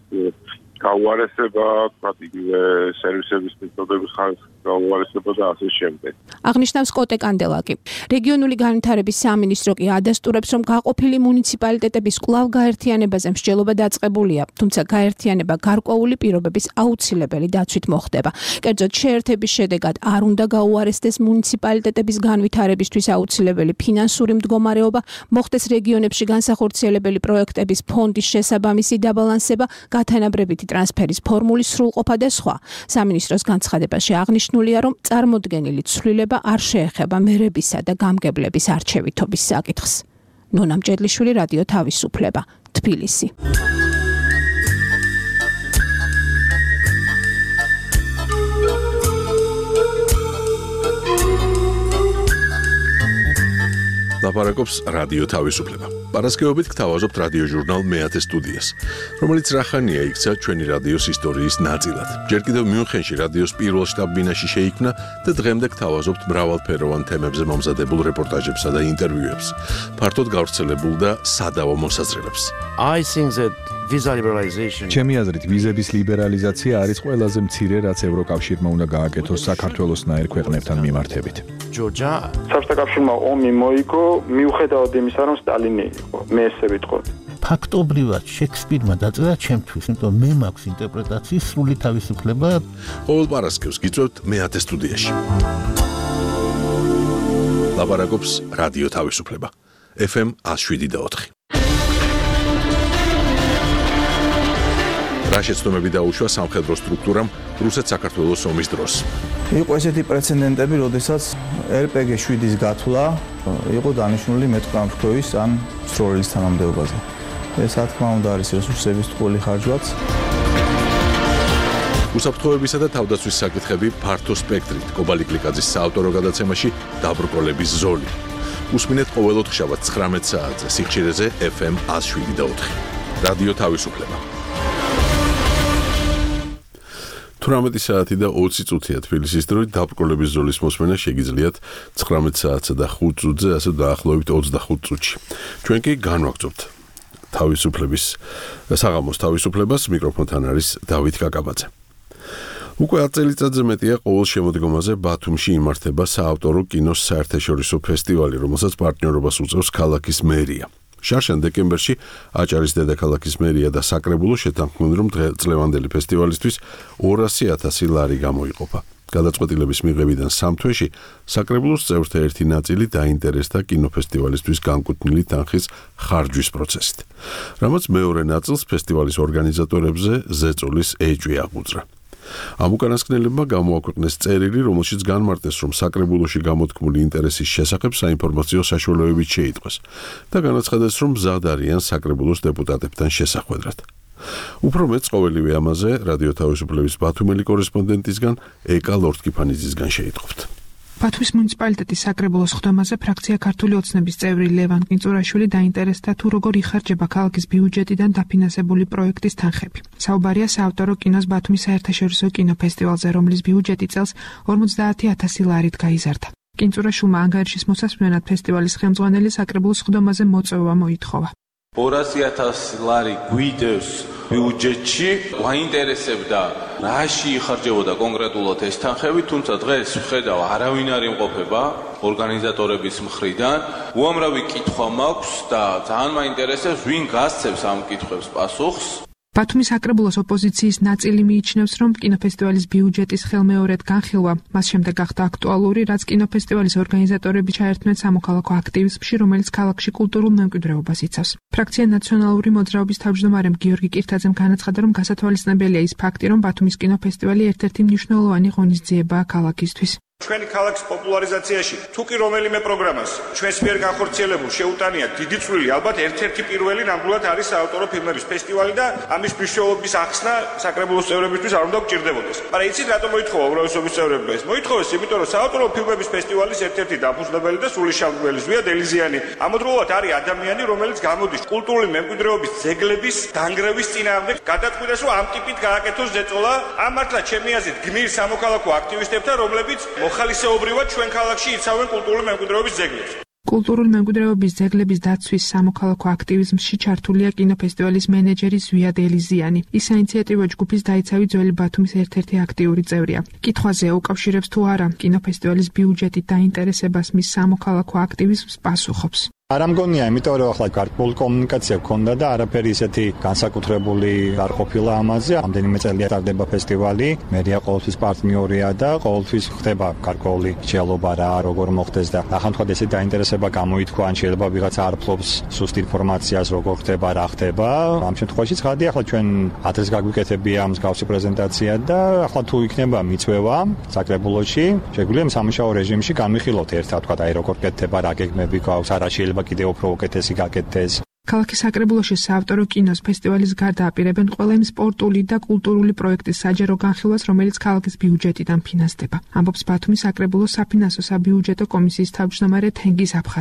გაუარესება, თქვათ, იგივე სერვისების მიწოდების ხარისხის გაუარესება და ასე შემდეგ. აღნიშნავს კოტე კანდელაკი. რეგიონული განვითარების სამინისტრო კი ადასტურებს, რომ გაყოფილი მუნიციპალიტეტების კვლავ გაერთიანებაზე მსჯელობა დაწყებულია, თუმცა გაერთიანება გარკვეული პირობების აუცილებელი დაცვით მოხდება. კერძოდ, შეერთების შედეგად არ უნდა გაუარესდეს მუნიციპალიტეტების განვითარებისთვის აუცილებელი ფინანსური მდგომარეობა, მოხდეს რეგიონებში განსახორციელებელი პროექტების ფონდის შესაბამისი დაბალანსება, გათანაბრებითი ტრანსფერის ფორმულის სრულყოფა და სხვა. სამინისტროს განცხადებაში აღნიშნულია, რომ წარმოდგენილი ცვლილება არ შეეხება მერებისა და გამგებლების არჩევითობის საკითხს. ნონა მჭედლიშვილი, რადიო თავისუფლება, თბილისი. ლაპარაკობს რადიო თავისუფლება. Პარასკევობით გთავაზობთ რადიო ჟურნალ მეათე სტუდიას, რომელიც რახანია იქცა ჩვენი რადიოს ისტორიის ნაწილად. ჯერ კიდევ მიუნხენში რადიოს პირველ შტაბ-ბინაში შეიქმნა და დღემდე გთავაზობთ მრავალფეროვან თემებზე მომზადებულ რეპორტაჟებსა და ინტერვიუებს. ფართოდ გავრცელებულ და სადავო მოსაზრებებს. I think that visa liberalization ჩემი აზრით ვიზების ლიბერალიზაცია არის ყველაზე მცირე, რაც ევროკავშირმა უნდა გააკეთოს საქართველოსნაირ ქვეყნებთან მიმართებით. Georgia საბჭოთა კავშირმა ომი მოიგო მიუხედავად იმისა, რომ სტალინი იყო. მე ესე ვიტყოდი. ფაქტობრივად შექსპირმა დაწერა ჩემთვის, იმიტომ მე მაქვს ინტერპრეტაციის სრული თავისუფლება. ყოველ პარასკევს გიწევთ მეათე სტუდიაში. ლაპარაკობს რადიო თავისუფლება. ეფ ემ one oh seven და four. რა შეცდომები დაუშვა სამხედრო სტრუქტურამ რუსეთ-საქართველოს ომის დროს. იყო ესეთი პრეცედენტები, როდესაც ერ პე გი seven-ის გათვლა იყო დანიშნული მეტყამფრქვევის ან სროლის თანამდებობაზე. ეს რა თქმა უნდა არის რესურსების ტყუილი ხარჯვაც. უსაფრთხოებისა და თავდაცვის საკითხები ფართო სპექტრით. კობალი კლიკაძის საავტორო გადაცემაში დაბრკოლების ზოლი. უსმინეთ ყოველ ოთხშაბათს ცხრამეტ საათზე სიხშირეზე ეფ ემ one oh seven და four. რადიო თავისუფლება. თვრამეტი საათი და ოცი წუთია თბილისის დროით დაბრკოლების ზოლის მოსმენა შეგიძლიათ ცხრამეტ საათსა და ხუთ წუთზე, ასე დაახლოებით ოცდახუთ წუთში. ჩვენ კი განვაგრძობთ თავისუფლების საღამოს თავისუფლებას. მიკროფონთან არის დავით კაკაბაძე. უკვე ათ წელიწადზე მეტია ყოველ შემოდგომაზე ბათუმში იმართება საავტორო კინოს საერთაშორისო ფესტივალი, რომელსაც პარტნიორობას უწევს ქალაქის მერია. შარშან დეკემბერში აჭარის დედაქალაქის მერია და საკრებულო შეთანხმდნენ, რომ წლევანდელი ფესტივალისთვის ორასი ათასი ლარი გამოიყოფა. გადაწყვეტილების მიღებიდან სამ თვეში საკრებულოს წევრთა ერთი ნაწილი დაინტერესდა კინოფესტივალისთვის განკუთვნილი თანხის ხარჯვის პროცესით, რამაც მეორე ნაწილს ფესტივალის ორგანიზატორებზე ზეწოლის ეჭვი აღუძრა. ამ უკანასკნელებმა გამოაქვეყნეს წერილი, რომელშიც განმარტეს, რომ საკრებულოში გამოთქმული ინტერესის შესახებ საინფორმაციო საშუალებებით შეიტყვეს და განაცხადეს, რომ მზად არიან საკრებულოს დეპუტატებთან შესახვედრად. უფრო მეც ყოველივე ამაზე რადიო თავისუფლების ბათუმელი კორესპონდენტისგან ეკა ლორთქიფანიძისგან შეიტყვით. ბათუმის მუნიციპალიტეტის საკრებულოს ხდომაზე ფრაქცია ქართული ოცნების წევრი ლევან კინწურაშვილი დაინტერესდა თუ როგორ იხარჯება ქალაქის ბიუჯეტიდან დაფინანსებული პროექტის თანხები. საუბარია საავტორო კინოს ბათუმის საერთაშორისო კინოფესტივალზე, რომლის ბიუჯეტი წელს ორმოცდაათი ათასი ლარით გაიზარდა. კინწურაშვილმა ანგარიშის მოსასმენად ფესტივალის ხელმძღვანელი საკრებულოს ხდომაზე მოწვევა მოითხოვა. ორასი ათასი ლარი გვიდევს ბიუჯეტში, გვაინტერესებდა რაში იხარჯებოდა კონკრეტულად ეს თანხები, თუმცა დღეს ვხედავ არავინ არ იმყოფება ორგანიზატორების მხრიდან. უამრავი კითხვა მაქვს და ძალიან მაინტერესებს, ვინ გასცემს ამ კითხვებს პასუხს. ბათუმის საკრებულოს ოპოზიციის ნაწილი მიიჩნევს, რომ კინოფესტივალის ბიუჯეტის ხელმეორედ განხილვა მას შემდეგ გახდა აქტუალური, რაც კინოფესტივალის ორგანიზატორები ჩაერთნენ სამოქალაქო აქტივიზმში, რომელიც ქალაქში კულტურულ მემკვიდრეობას იცავს. ფრაქცია ნაციონალური მოძრაობის თავმჯდომარემ გიორგი კირთაძემ განაცხადა, რომ გასათვალისწინებელია ის ფაქტი, რომ ბათუმის კინოფესტივალი ერთ-ერთი მნიშვნელოვანი ღონისძიებაა ქალაქისთვის. ჩვენი ქალაქის პოპულარიზაციაში თუ კი რომელიმე პროგრამას ჩვენს მიერ განხორციელებულ შეუტანია დიდი წვლილი, ალბათ ერთ-ერთი პირველი ნამდვილად არის საავტორო ფილმების ფესტივალი და ამის მნიშვნელობის ახსნა საკრებულოს წევრებისთვის არ უნდა გჭირდებოდეს. მაგრამ იცით რატომ მოითხოვა უმრავლესობის წევრებმა ეს? მოითხოვეს იმიტომ, რომ საავტორო ფილმების ფესტივალის ერთ-ერთი დაფუძნებელი და სულისჩამდგმელი ზვია დელიზიანი ამავდროულად არის ადამიანი, რომელიც გამოდის კულტურული მემკვიდრეობის ძეგლების დანგრევის წინააღმდეგ. გადაწყვიტეს, რომ ამ ტიპით გააკეთოს ზეწოლა. ამ მართლა ჩემი აზრით გმირ სამოქალაქო აქტივისტებთან, რომლებიც ხალისეობრივად ჩვენ ქალაქში იცავენ კულტურული მემკვიდრეობის ძეგლებს. კულტურული მემკვიდრეობის ძეგლების დაცვის სამოქალაქო აქტივიზმში ჩართულია კინოფესტივალის მენეჯერი ზვია დელიზიანი. ის საინიციატივო ჯგუფის დაიცავი ძველი ბათუმის ერთ-ერთი აქტიური წევრია. კითხვაზე უკავშირებს თუ არა კინოფესტივალის ბიუჯეტით დაინტერესებას მის სამოქალაქო აქტივიზმს პასუხობს. არ ამგონია, იმიტომ რომ ახლა გარკვეული კომუნიკაცია გქონდა და არაფერი ისეთი განსაკუთრებული არ ყოფილა ამაზე. ამდენიმე წელია ტარდება ფესტივალი, მერია ყოველთვის პარტნიორია და ყოველთვის ხდება გარკვეული შეალობა რა როგორ მოხდეს და ახლა ესეთი დაინტერესება გამოითქვა, ან შეიძლება ვიღაცა არ ფლობს სუსტ ინფორმაციას როგორ ხდება, რა ხდება. ამ შემთხვევაში ცხადია, ახლა ჩვენ ადრეს გაგვიკეთებია მსგავსი პრეზენტაცია და ახლა თუ იქნება მიწვევა საკრებულოში, შეგვიძლია სამუშაო რეჟიმში განვიხილოთ ერთად, თქვა აი როგორ კეთდება, რა გეგმები გვაქვს, არა შეიძლება კიდევ უფრო უკეთესი გაკეთდეს. ქალაქის საკრებულოში საავტორო კინოს ფესტივალის გარდა აპირებენ ყველა იმ სპორტული და კულტურული პროექტის საჯარო განხილვას, რომელიც ქალაქის ბიუჯეტიდან ფინანსდება. ამბობს ბათუმის საკრებულოს საფინანსო საბიუჯეტო კომისიის თავმჯდომარე თენგიზ აფხაზავა.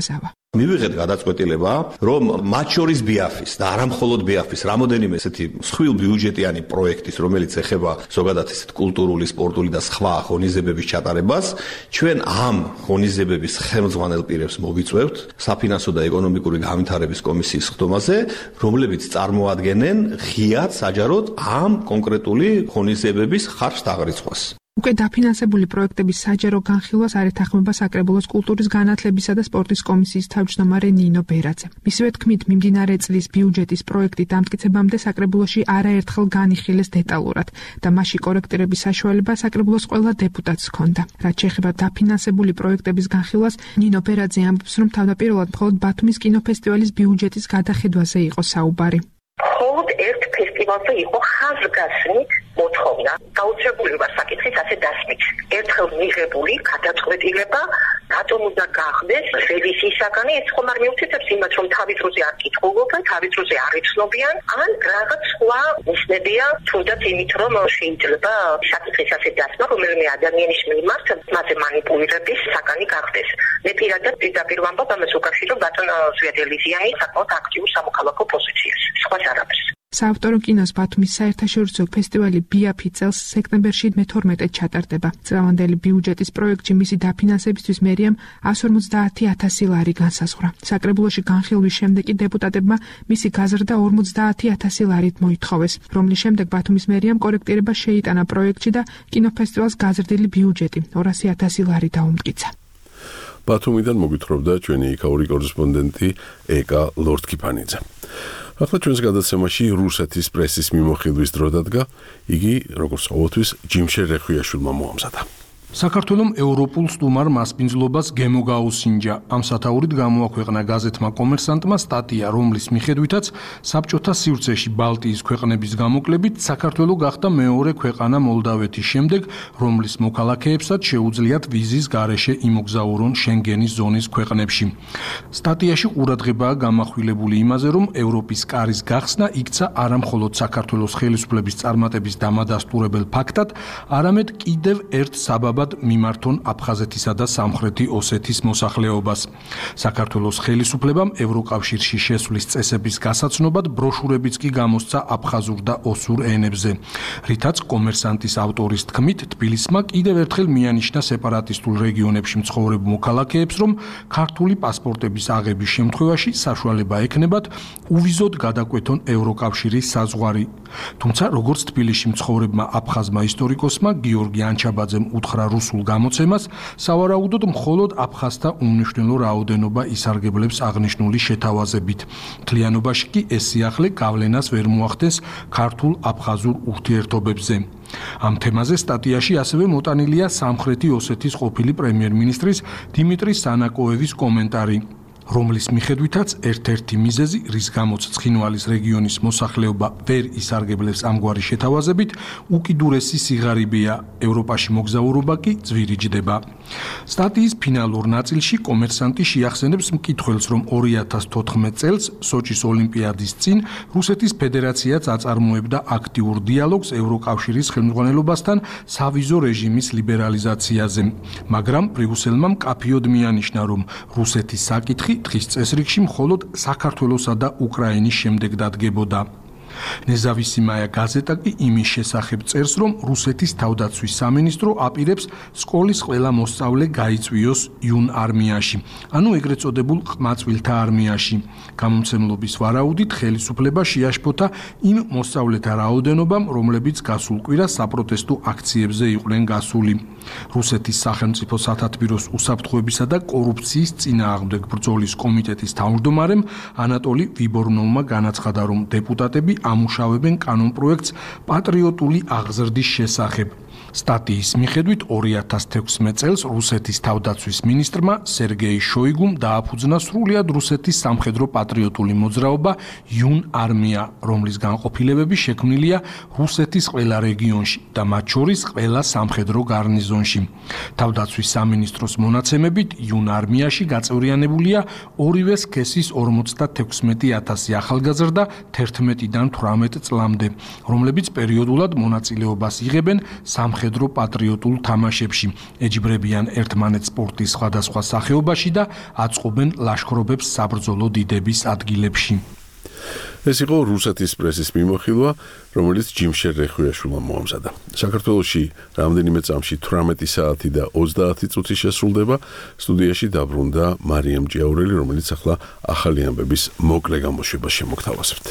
მივიღეთ გადაწყვეტილება, რომ მათ შორის ბიაფის და არა მხოლოდ ბიაფის, რამოდენიმე ესეთი მსხვილ ბიუჯეტიანი პროექტის, რომელიც ეხება ზოგადად ესეთ კულტურული, სპორტული და სხვა ღონისძიებების ჩატარებას, ჩვენ ამ ღონისძიებების ხელმძღვანელ პირებს მოვიწვევთ საფინანსო და ეკონომიკური განვითარების კომისიის ხდომაზე, რომლებიც წარმოადგენენ ღიად საჯაროდ ამ კონკრეტული ღონისძიებების ხარჯს დაღრიცხვას. უკვე დაფინანსებული პროექტების საჯარო განხილვას არ ეთანხმება საკრებულოს კულტურის განათლებისა და სპორტის კომისიის თავმჯდომარე ნინო ბერაძე. მისივე თქმით, მიმდინარე წლის ბიუჯეტის პროექტი დამტკიცებამდე საკრებულოში არაერთხელ განიხილეს დეტალურად და მასში კორექტირების საშუალება საკრებულოს ყველა დეპუტატს ჰქონდა. რაც შეეხება დაფინანსებული პროექტების განხილვას, ნინო ბერაძე ამბობს, რომ თავდაპირველად მხოლოდ ბათუმის კინოფესტივალის ბიუჯეტის გადახედვაზე იყო საუბარი. მხოლოდ ერთ ფესტივალზე იყო ხაზგასმით მოთხოვნა. გაუჩებული ვარ საკითხის ასე დასმით. ერთხელ მიღებული გადაწყვეტილება რატომ უნდა გახდეს რევიზიისაგანი, ეს ხომ არ მიუწევს იმას, რომ თავის დროზე არ კითხულობენ, თავის დროზე არ იცნობიან, ან რაღაც სხვა ნიშნებია, თუნდაც იმით, რომ შეიძლება საკითხის ასე დასმა, რომელიმე ადამიანის მიმართ მასე მანიპულირების საგანი გახდეს. მე პირადად პირდაპირ ვამბობ ამას უკავშირო ბატონ ზვიადელიზიანი საკმაოდ აქტიურ სამოქალაქო პოზიციას. სხვას არაფერს. საავტორო კინოს ბათუმის საერთაშორისო ფესტივალი ბიაფი წელს სექტემბერში მეთორმეტედ ჩატარდება. წლევანდელი ბიუჯეტის პროექტში მისი დაფინანსებისთვის მერიამ εκατს ორმოცდაათი ათასი ლარი განსაზღვრა. საკრებულოში განხილვის შემდეგ კი დეპუტატებმა მისი გაზრდა ორმოცდაათი ათასი ლარით მოითხოვეს, რომლის შემდეგ ბათუმის მერიამ კორექტირება შეიტანა პროექტში და კინოფესტივალს გაზრდილი ბიუჯეტი ორასი ათასი ლარი დაუმტკიცა. ბათუმიდან მოგვითხრობდა ჩვენი იქაური კორესპონდენტი ეკა ლორდკიფანიძე. ახლა ჩვენს გადაცემაში რუსეთის პრესის მიმოხილვის დრო დადგა, იგი როგორც ყოველთვის ჯიმშერ რეხვიაშვილმა მოამზადა. საქართველოს ევროპულ სტუმარ მასპინძლობას გემო გაუსინჯა. ამ სათაურით გამოაქვეყნა გაზეთმა კომერსანტმა სტატია, რომლის მიხედვითაც საბჭოთა სივრცეში ბალტიის ქვეყნების გამოკლებით საქართველო გახდა მეორე ქვეყანა მოლდავეთის შემდეგ, რომლის მოქალაქეებსაც შეუძლიათ ვიზის გარეშე იმოგზაურონ შენგენის ზონის ქვეყნებში. სტატიაში ყურადღებაა გამახვილებული იმაზე, რომ ევროპის კარის გახსნა იქცა არა მხოლოდ საქართველოს ხელისუფლების წარმატების დამადასტურებელ ფაქტად, არამედ კიდევ ერთ საბაბად მიმართონ აფხაზეთისა და სამხრეთი ოსეთის მოსახლეობას. საქართველოს ხელისუფლებამ ევროკავშირში შესვლის წესების გასაცნობად ბროშურებიც კი გამოსცა აფხაზურ და ოსურ ენებზე. რითაც კომერსანტის ავტორის თქმით, თბილისმა კიდევ ერთხელ მიანიშნა სეპარატისტულ რეგიონებში მცხოვრებ მოქალაქეებს, რომ ქართული პასპორტების აღების შემთხვევაში საშუალება ექნებათ უვიზოდ გადაკვეთონ ევროკავშირის საზღვარი. თუმცა როგორც თბილისში მცხოვრებმა აფხაზმა ისტორიკოსმა გიორგი ანჩაბაძემ უთხრა რუსულ გამოცემას, სავარაუდოდ მხოლოდ აფხაზთა უმნიშვნელო რაოდენობა ისარგებლებს აღნიშნული შეთავაზებით. მთლიანობაში კი ეს სიახლე გავლენას ვერ მოახდენს ქართულ-აფხაზურ ურთიერთობებზე. ამ თემაზე სტატიაში ასევე მოტანილია სამხრეთი ოსეთის ყოფილი პრემიერ-მინისტრის დიმიტრი სანაკოევის კომენტარი, რომლის მიხედვითაც ერთ-ერთი მიზეზი, რის გამოც ცხინვალის რეგიონის მოსახლეობა ვერ ისარგებლებს ამგვარი შეთავაზებით, უკიდურესი სიღარიბეა, ევროპაში მოგზაურობა კი ძვირიჯდება. სტატიის ფინალურ ნაწილში კომერსანტი შეახსენებს მკითხველს, რომ ორი ათას თოთხმეტ წელს სოჭის ოლიმპიადის წინ რუსეთის ფედერაციაც აწარმოებდა აქტიურ დიალოგს ევროკავშირის ხელმძღვანელობასთან სავიზო რეჟიმის ლიბერალიზაციაზე, მაგრამ ბრიუსელმა მკაფიოდ მიანიშნა, რომ რუსეთის საკითხი დღის წესრიგში მხოლოდ საქართველოსა და უკრაინის შემდეგ დადგებოდა. ნეზავისიმაია გაზეტა კი იმის შესახებ წერს, რომ რუსეთის თავდაცვის სამინისტრო აპირებს სკოლის ყველა მოსწავლე გაიწვიოს იუნ არმიაში, ანუ ეგრეთ წოდებულ ყმაწვილთა არმიაში. გამომცემლობის ვარაუდით ხელისუფლება შეაშფოთა იმ მოსწავლეთა რაოდენობამ, რომლებიც გასულ კვირას საპროტესტო აქციებზე იყვნენ გასული. რუსეთის სახელმწიფო სათათბიროს უსაფრთხოებისა და კორუფციის წინააღმდეგ ბრძოლის კომიტეტის თავმჯდომარემ ანატოლი ვიბორნოვმა განაცხადა, რომ დეპუტატები ამუშავებენ კანონპროექტს პატრიოტული აღზრდის შესახებ. სტატიის მიხედვით ორი ათას თექვსმეტ წელს რუსეთის თავდაცვის მინისტრმა სერგეი შოიგუმ დააფუძნა სრულად რუსეთის სამხედრო პატრიოტული მოძრაობა იუნ არმია, რომლის განყოფილებები შექმნილია რუსეთის ყველა რეგიონში და მათ შორის ყველა სამხედრო გარნიზონში. თავდაცვის სამინისტროს მონაცემებით იუნ არმიაში გაწევრიანებულია ორივე სქესის ორმოცდათექვსმეტი ათასი ახალგაზრდა თერთმეტიდან თვრამეტ წლამდე, რომლებიც პერიოდულად მონაწილეობას იღებენ სამხედრო სამხედრო პატრიოტულ თამაშებში, ეჯიბრებიან ერთმანეთს სპორტის სხვადასხვა სახეობაში და აწყობენ ლაშქრობებს საბრძოლო დიდების ადგილებში. ეს იყო რუსეთის პრესის მიმოხილვა, რომელიც ჯიმშერ რეხვიაშვილმა მოამზადა. საქართველოში რამდენიმე წამში თვრამეტი საათი და ოცდაათი წუთი შესრულდება. სტუდიაში დაბრუნდა მარიამ ჭიაურელი, რომელიც ახლა ახალი ამბების მოკლე გამოშვებას შემოგთავაზებთ.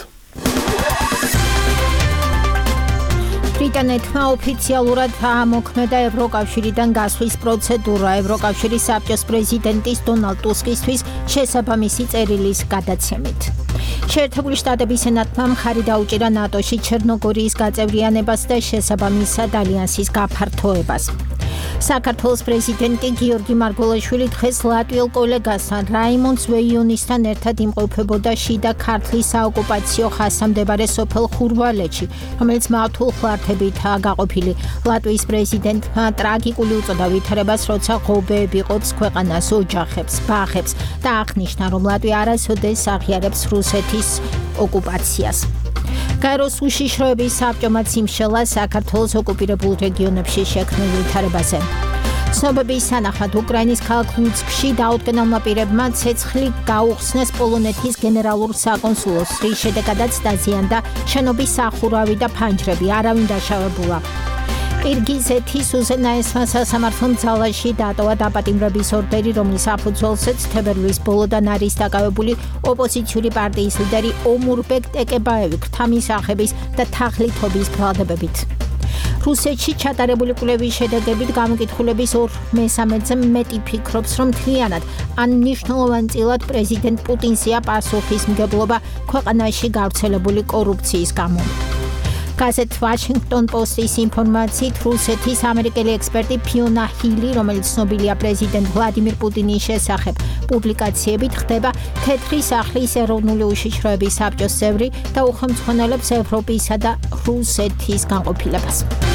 ბრიტანეთმა ოფიციალურად ამოქმედა ევროკავშირიდან გასვლის პროცედურა ევროკავშირის საბჭოს პრეზიდენტის დონალდ ტუსკისთვის შესაბამისი წერილის გადაცემით. შეერთებული შტატების სენატმა მხარი დაუჭირა ნატოში ჩერნოგორიის გაწევრიანებას და შესაბამისად ალიანსის გაფართოებას. საქართველოს პრეზიდენტი გიორგი მარგველაშვილი დღეს ლატვიელ კოლეგასთან რაიმონდ ზვეიონისთან ერთად იმყოფებოდა შიდა ქართლის საოკუპაციო ხაზსა მდებარე სოფელ ხურვალეთში, რომელიც მართულ ხლართებითაა გაყოფილი. ლატვიის პრეზიდენტმა ტრაგიკული უწოდა ვითარებას, როცა ღობეები ყოფს ქვეყანას, ოჯახებს, ბაღებს და აღნიშნა, რომ ლატვია არასოდეს აღიარებს რუსეთის ოკუპაციას. გაეროს უშიშროების საბჭომა სიმშელა საქართველოს ოკუპირებულ რეგიონებში შექმნილ ვითარებაზე. ცნობების თანახმად უკრაინის ქალაქ ლუცკში დაუდგენელმა პირებმა ცეცხლი გაუხსნეს პოლონეთის გენერალურ საკონსულოს, რის შედეგადაც დაზიანდა შენობის სახურავი და ფანჯრები, არავინ დაშავებულა. ყირგიზეთის უზენაესმა სასამართლომ ძალაში დატოვა დაპატიმრების ორდერი, რომლის საფუძველზეც თებერვლის ბოლოდან არის დაკავებული ოპოზიციური პარტიის ლიდერი ომურბეკ ტეკებაევი ქრთამისახების და თაღლითობის ბრალდებებით. რუსეთში ჩატარებული კვლევის შედეგებით გამოკითხულების ორ მესამედზე მეტი ფიქრობს, რომ მთლიანად ან მნიშვნელოვანწილად პრეზიდენტ პუტინზეა პასუხისმგებლობა ქვეყანაში გავრცელებული კორუფციის გამო. გაზეთ ვაშინგტონ პოსტის ინფორმაციით, რუსეთის ამერიკელი ექსპერტი ფიონა ჰილი, რომელიც ცნობილია პრეზიდენტ ვლადიმირ პუტინის შესახებ პუბლიკაციებით, ხდება თეთრი სახლის ეროვნული უშიშროების საბჭოს წევრი და უხელმძღვანელებს ევროპისა და რუსეთის განყოფილებას.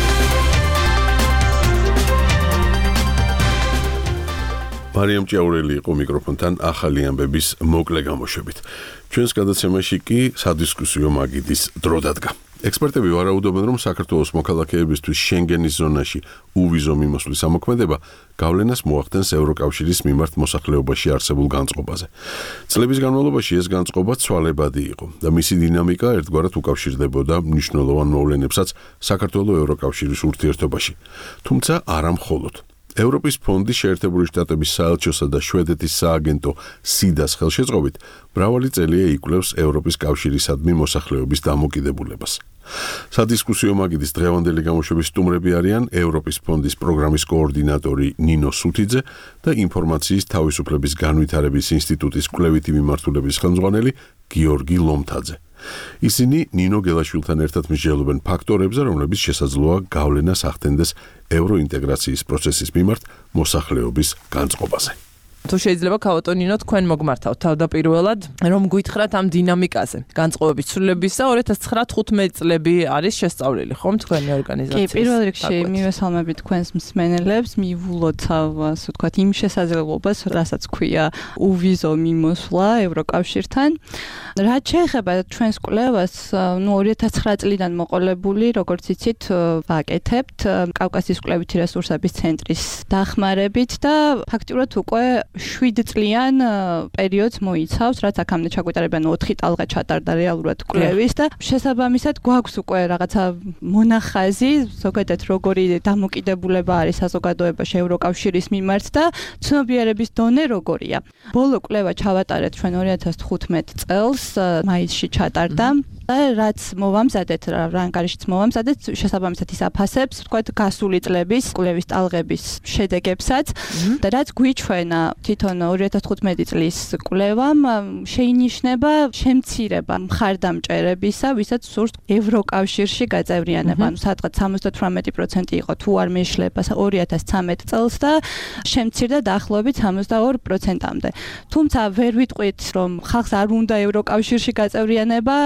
მარიამ ჭიაურელი იყო მიკროფონთან ახალი ამბების მოკლე გამოშვებით. ჩვენს გადაცემაში კი სადისკუსიო მაგიდის დრო დადგა. ექსპერტები ვარაუდობენ, რომ საქართველოს მოქალაქეებისთვის შენგენის ზონაში უვიზო მიმოსვლის ამოქმედება გავლენას მოახდენს ევროკავშირის მიმართ მოსახლეობაში არსებულ განწყობაზე. წლების განმავლობაში ეს განწყობა ცვალებადი იყო და მისი დინამიკა ერთგვარად უკავშირდებოდა მნიშვნელოვან მოვლენებსაც საქართველოს ევროკავშირის ურთიერთობაში. თუმცა არა მხოლოდ. ევროპის ფონდი შეერთებული შტატების საელჩოსა და შვედეთის სააგენტო სიდას ხელშეწყობით მრავალი წელია იკვლევს ევროპის კავშირისადმი მოსახლეობის დამოკიდებულებას. სადისკუსიო მაგიდის დღევანდელი გამოშვების სტუმრები არიან ევროპის ფონდის პროგრამის კოორდინატორი ნინო სუთიძე და ინფორმაციის თავისუფლების განვითარების ინსტიტუტის კვლევითი მიმართულების ხელმძღვანელი გიორგი ლომთაძე. ისინი ნინო გელაშვილთან ერთად მსჯელობენ ფაქტორებზე, რომლებიც შესაძლოა გავლენას ახდენდეს ევროინტეგრაციის პროცესის მიმართ მოსახლეობის განწყობაზე. თუ შეიძლება ქავატონინო თქვენ მოგმართავთ თავდაპირველად რომ გითხრათ ამ დინამიკაზე განწყობების ცვლილებისა ორი ათას ცხრა-თხუთმეტი წლები არის შესწავლილი ხომ თქვენი ორგანიზაციის? კი, პირველ რიგში მივესალმებით თქვენს მსმენელებს, მივულოთ ასე ვთქვათ იმ შესაძლებლობას, რასაც ქვია უვიზო მიმოსვლა ევროკავშირთან. რაც შეეხება ჩვენს კვლევას, ნუ ორი ათას ცხრა წლიდან მოყოლებული, როგორც იცით, ვაკეთებთ კავკასიის კვლევითი რესურსების ცენტრის დახმარებით და ფაქტიურად უკვე შვიდ წლიან პერიოდს მოიცავს, რაც აქამდე ჩაგვეტარებიან ოთხი ტალღა ჩატარდა რეალურად კვლევის და შესაბამისად გვაქვს უკვე რაღაცა მონახაზი, ზოგადად როგორი დამოკიდებულება არის საზოგადოებაში ევროკავშირის მიმართ და ცნობიერების დონე როგორია. ბოლო კვლევა ჩავატარეთ ჩვენ ორი ათას თხუთმეტ წელს, მაისში ჩატარდა. და რაც მოვამზადეთ, რა ანგარიშიც მოვამზადეთ, შესაბამისად ის აფასებს, ვთქვათ, გასული წლების კვლევის ტალღების შედეგებსაც და რაც გვიჩვენა თვითონ ორი ათას თხუთმეტი წლის კვლევამ შეინიშნება შემცირება მხარდამჭერებისა, ვისაც სურს ევროკავშირში გაწევრიანება. ანუ სადღაც სამოცდათვრამეტი პროცენტი იყო თუ არ მეშლება ორი ათას ცხრამეტ წელს და შემცირდა დაახლოებით სამოცდაორი პროცენტამდე. თუმცა ვერ ვიტყვით, რომ ხალხს არ უნდა ევროკავშირში გაწევრიანება,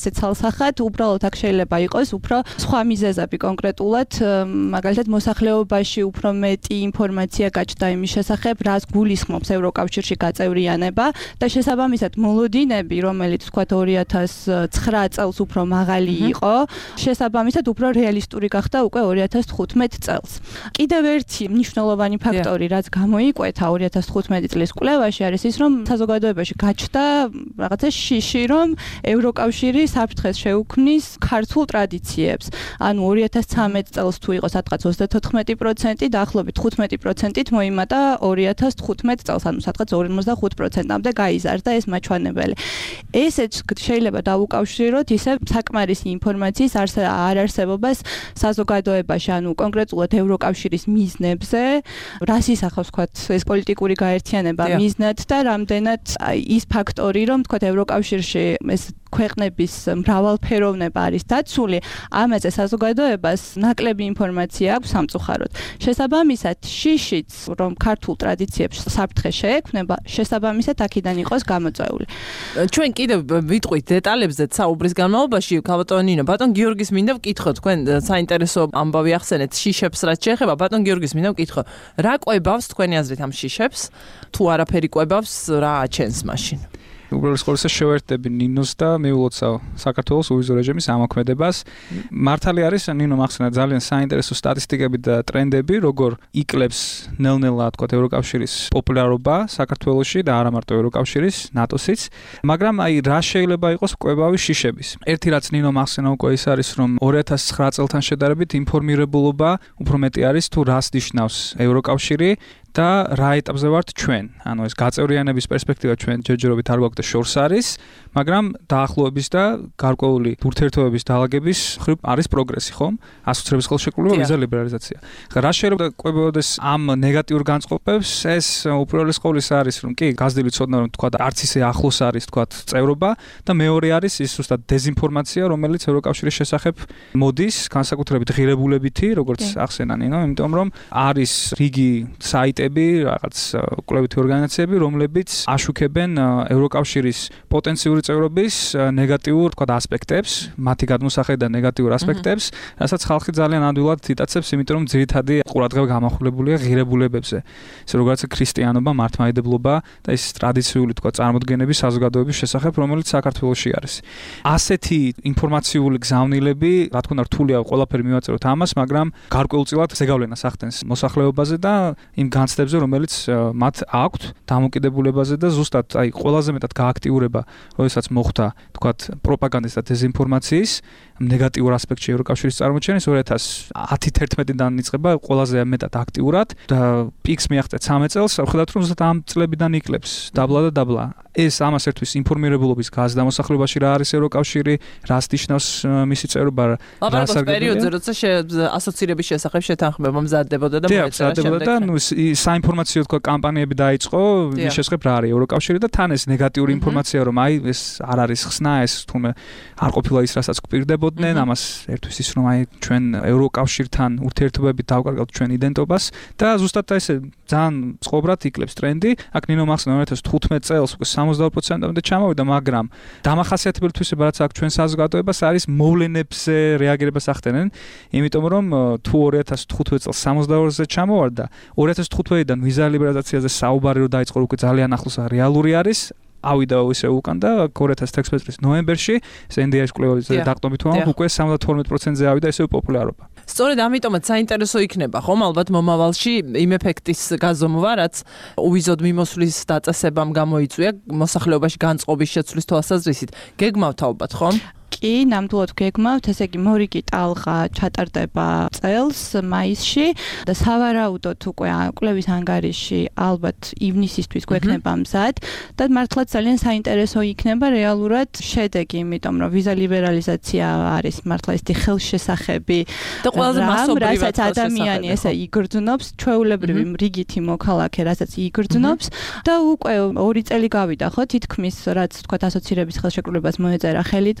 ასე ცალსახად, უბრალოდ აქ შეიძლება იყოს უფრო სხვა მიზეზები კონკრეტულად, მაგალითად მოსახლეობაში უფრო მეტი ინფორმაცია გაჩნდა იმის შესახებ, რას გულისხმობს ევროკავშირში გაწევრიანება და შესაბამისად მოლოდინები, რომელიც თქვათ ორი ათას ცხრა წელს უფრო მაღალი იყო, შესაბამისად უფრო რეალისტური გახდა უკვე ორი ათას თხუთმეტ წელს. კიდევ ერთი მნიშვნელოვანი ფაქტორი, რაც გამოიკვეთა ორი ათას თხუთმეტი წლის კვლევაში, არის ის, რომ საზოგადოებაში გაჩნდა რაღაცა შიში, რომ ევროკავშირი საფრთხეს შეუქმნის ქართულ ტრადიციებს. ანუ ორი ათას ცხრამეტ წელს თუ იყო სადღაც ოცდათოთხმეტი პროცენტი, დაახლოებით თხუთმეტი პროცენტით მოიმატა ორი ათას თხუთმეტ წელს, ანუ სადღაც ორმოცდახუთ პროცენტამდე გაიზარდა ეს მაჩვენებელი. ესეც შეიძლება დავუკავშიროთ ისე საკმარისი ინფორმაციის არ არსებობას საზოგადოებაში, ანუ კონკრეტულად ევროკავშირის მიზნებზე, რას ისახავს თქვათ ეს პოლიტიკური გაერთიანება მიზნად და რამდენად ის ფაქტორი, რომ თქვათ ევროკავშირში ეს ქვეყნების მრავალფეროვნება არის დაცული, ამაზე საზოგადოებას ნაკლები ინფორმაცია აქვს სამწუხაროდ. შესაბამისად, შიშიც, რომ ქართულ ტრადიციებს საფრთხე შეექმნება, შესაბამისად აქედან იყოს გამოწვეული. ჩვენ კიდევ ვიტყვით დეტალებზეც საუბრის განმავლობაში, ქალბატონო ნინო, ბატონ გიორგის მინდა ვკითხო, თქვენ საინტერესო ამბავი ახსენეთ შიშებს რაც შეეხება, ბატონ გიორგის მინდა ვკითხო, რა ყვებავს თქვენი აზრით ამ შიშებს? თუ არაფერი ყვებავს, რა აჩენს მაშინ? უბრალოდ ყოველსა შევერთდები ნინოს და მიულოცავ საქართველოს უვიზო რეჟიმის ამოქმედებას. მართალი არის, ნინო მახსენა ძალიან საინტერესო სტატისტიკები და ტრენდები, როგორ იკლებს ნელ-ნელა თქვა ევროკავშირის პოპულარობა საქართველოში და არა მარტო ევროკავშირის, ნატოსიც, მაგრამ აი რა შეიძლება იყოს კვებავი შიშების. ერთი რაც ნინო მახსენა უკვე ის არის, რომ ორი ათას ცხრა წელთან შედარებით ინფორმირებულობა უფრო მეტი არის თუ რას ნიშნავს ევროკავშირი და რა ეტაპზე ვართ ჩვენ. ანუ ეს გაწევრიანების პერსპექტივა ჩვენ ჯერჯერობით არ გვაქვს და შორს არის, მაგრამ დაახლოების და გარკვეული ურთიერთობების დაალაგების მხრივ არის პროგრესი, ხომ? ასოცირების ხელშეკრულება, ვიზა ლიბერალიზაცია. რა შეიძლება ყვებოდეს ამ ნეგატიურ განწყობებს? ეს უპირველეს ყოვლისა არის, რომ კი, გაზრდილი ცოდნა, რომ თქვა არც ისე ახლოს არის, თქვა წევრობა და მეორე არის ის ზუსტად დეზინფორმაცია, რომელიც ევროკავშირის შესახებ მოდის, განსაკუთრებით ღირებულებითი, როგორც ახსენა ნინო, იმიტომ რომ არის რიგი საიტი რაღაც კვლევითი ორგანიზაციები, რომლებიც აშუქებენ ევროკავშირის პოტენციური წევრობის ნეგატიურ, თქვა, ასპექტებს, მათი გადმოსახედა ნეგატიურ ასპექტებს, რასაც ხალხი ძალიან ადვილად იტაცებს, იმიტომ რომ ძირითადი ყურადღება გამახვილებულია ღირებულებებზე. ეს როგორიც ქრისტიანობა, მართლმადიდებლობა და ეს ტრადიციული, თქვა, წარმოდგენები საზოგადოების შესახებ, რომელიც საქართველოში არის. ასეთი ინფორმაციული გზავნილები, რა თქმა უნდა, რთულია ყველაფერი მივაწეროთ ამას, მაგრამ გარკვეულწილად ზეგავლენას ახდენს მოსახლეობაზე და იმ განცდებზე, რომელიც მათ აქვთ დამოკიდებულებაზე და ზუსტად აი ყველაზე მეტად გააქტიურება, როდესაც მოხდა, თქვათ, პროპაგანდის და დეზინფორმაციის ნეგატიურ ასპექტში ევროკავშირის წარმოჩენის ორი ათას ათი-ათი-ათიდან იწყება ყველაზე მეტად აქტიურად და პიკს მიაღწია ცამეტ წელს, ხედავთ რომ ზუსტად ამ წლებიდან იკლებს დაბლა და დაბლა. ეს ამას ერთვის ინფორმირებულობის გაზრდა მოსახლეობაში რა არის ევროკავშირი, რას ნიშნავს მისი წევრობა, რა სარგებლია. პერიოდზე, როცა ასოცირების შესახებ შეთანხმება მზადდებოდა და მოეწერა შემდეგ. და ნუ საინფორმაციო თქვა კამპანიები დაიწყო, ის შესახებ რა არის ევროკავშირი და თან ეს ნეგატიური ინფორმაცია, რომ აი ეს არ არის ხსნა, ეს თუმე არ ყოფილა ის, რასაც გვპირდებოდნენ, ამას ერთვის ის, რომ აი ჩვენ ევროკავშირთან ურთიერთობებით დავკარგავთ ჩვენ იდენტობას და ზუსტად ესე ძალიან წყობრად იკლებს ტრენდი. აქ ნინო მახსნა ორი ათას თხუთმეტ წელს უკვე სამოცდაორი პროცენტამდე ჩამოვიდა, მაგრამ დამახასიათებელი თვისება რაც აქვს ჩვენ საზოგადოებას არის მოვლენებზე რეაგირებას ახდენენ, იმიტომ რომ თუ ორი ათას თხუთმეტ წელს სამოცდაორზე ჩამოვარდა, ორი ათას თხუთმეტიდან ვიზა ლიბერალიზაციაზე საუბარი რო დაიწყო, უკვე ძალიან ახლოს რეალური არის. ავიდა ისე უკან და ორი ათას თექვსმეტ წლის ნოემბერში ეს ენ დი აის კვლევის დაყრდნობით ვამბობ, უკვე სამოცდათორმეტ პროცენტზე ავიდა ესე პოპულარობა. სწორედ ამიტომაც საინტერესო იქნება, ხომ, ალბათ მომავალში იმ ეფექტის გაზომვა, რაც უვიზოდ მიმოსვლის დაწესებამ გამოიწვია მოსახლეობაში განწყობის შეცვლის თვალსაზრისით. გეგმავთ ალბათ, ხომ? კი, ნამდვილად გეგმავთ, ესე იგი მორიგი ტალღა ჩატარდება წელს მაისში და სავარაუდოდ უკვე კვლევის ანგარიში ალბათ ივნისისთვის გვექნება მზად და მართლაც ძალიან საინტერესო იქნება რეალურად შედეგი, იმიტომ რომ ვიზა ლიბერალიზაცია არის მართლა ისეთი ხელშესახები და ყველაზე მასობრივად რასაც ადამიანი ესე იგრძნობს, ჩვეულებრივი რიგითი მოქალაქე, რასაც იგრძნობს და უკვე ორი წელი გავიდა, ხო, თითქმის რაც თქვა ასოცირების ხელშეკრულებას მოეწერა ხელი და ნუ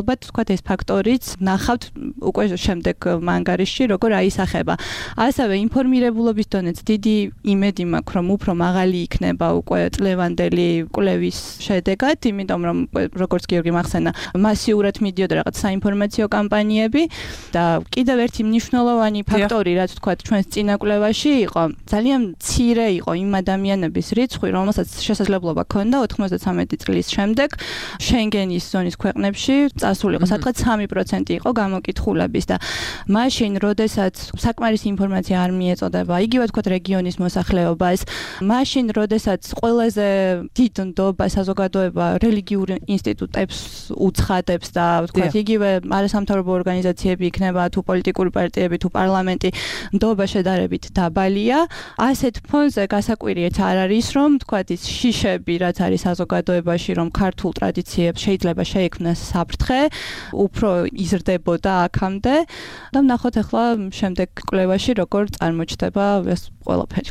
ალბათ თქვათ ეს ფაქტორიც ნახავთ უკვე შემდეგ მანგარიშში როგორ აისახება. ასევე ინფორმირებულობის დონეც დიდი იმედი მაქვს რომ უფრო მაღალი იქნება უკვე წლევანდელი კვლევის შედეგად, იმიტომ რომ როგორც გიორგი მახსენა, მასიურად მიდიოდა რაღაც საინფორმაციო კამპანიები და კიდევ ერთი მნიშვნელოვანი ფაქტორი, რაც თქვათ ჩვენს წინა კვლევაში იყო, ძალიან მცირე იყო იმ ადამიანების რიცხვი, რომელსაც შესაძლებლობა ჰქონდა ოთხმოცდათრამეტი წლის შემდეგ შენგენის ზონის ქვეყნებში წასულიყო, სადღაც სამი პროცენტი იყო გამოკითხულების და მაშინ, როდესაც საკმარისი ინფორმაცია არ მიეწოდება, იგივე თქვათ რეგიონის მოსახლეობას, მაშინ, როდესაც ყველაზე დიდ ნდობა საზოგადოება რელიგიურ ინსტიტუტებს უცხადებს და თქვათ იგივე არასამთავრობო ორგანიზაციები იქნება თუ პოლიტიკური პარტიები თუ პარლამენტი ნდობა შედარებით დაბალია. ასეთ ფონზე გასაკვირიეთ არ არის რომ თქვათ ის შიშები რაც არის საზოგადოებაში რომ ქართულ ტრადიციებს შეიძლება შეექმნას საფრთხე, უფრო იზრდებოდა აქამდე და ვნახოთ ახლა შემდეგ კვლევაში როგორ წარმოჩნდება ეს ყველაფერი.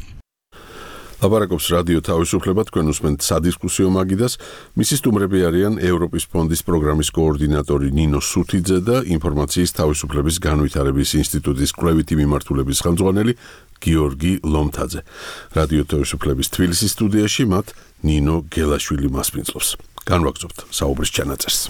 ლაპარაკობს რადიო თავისუფლება, თქვენ უსმენთ სადისკუსიო მაგიდას. მისი სტუმრები არიან ევროპის ფონდის პროგრამის კოორდინატორი ნინო სუთიძე და ინფორმაციის თავისუფლების განვითარების ინსტიტუტის კვლევითი მიმართულების ხელმძღვანელი გიორგი ლომთაძე. რადიო თავისუფლების თბილისის სტუდიაში მათ ნინო გელაშვილი მასპინძლობს. განვაგრძობთ საუბრის ჩანაწერს.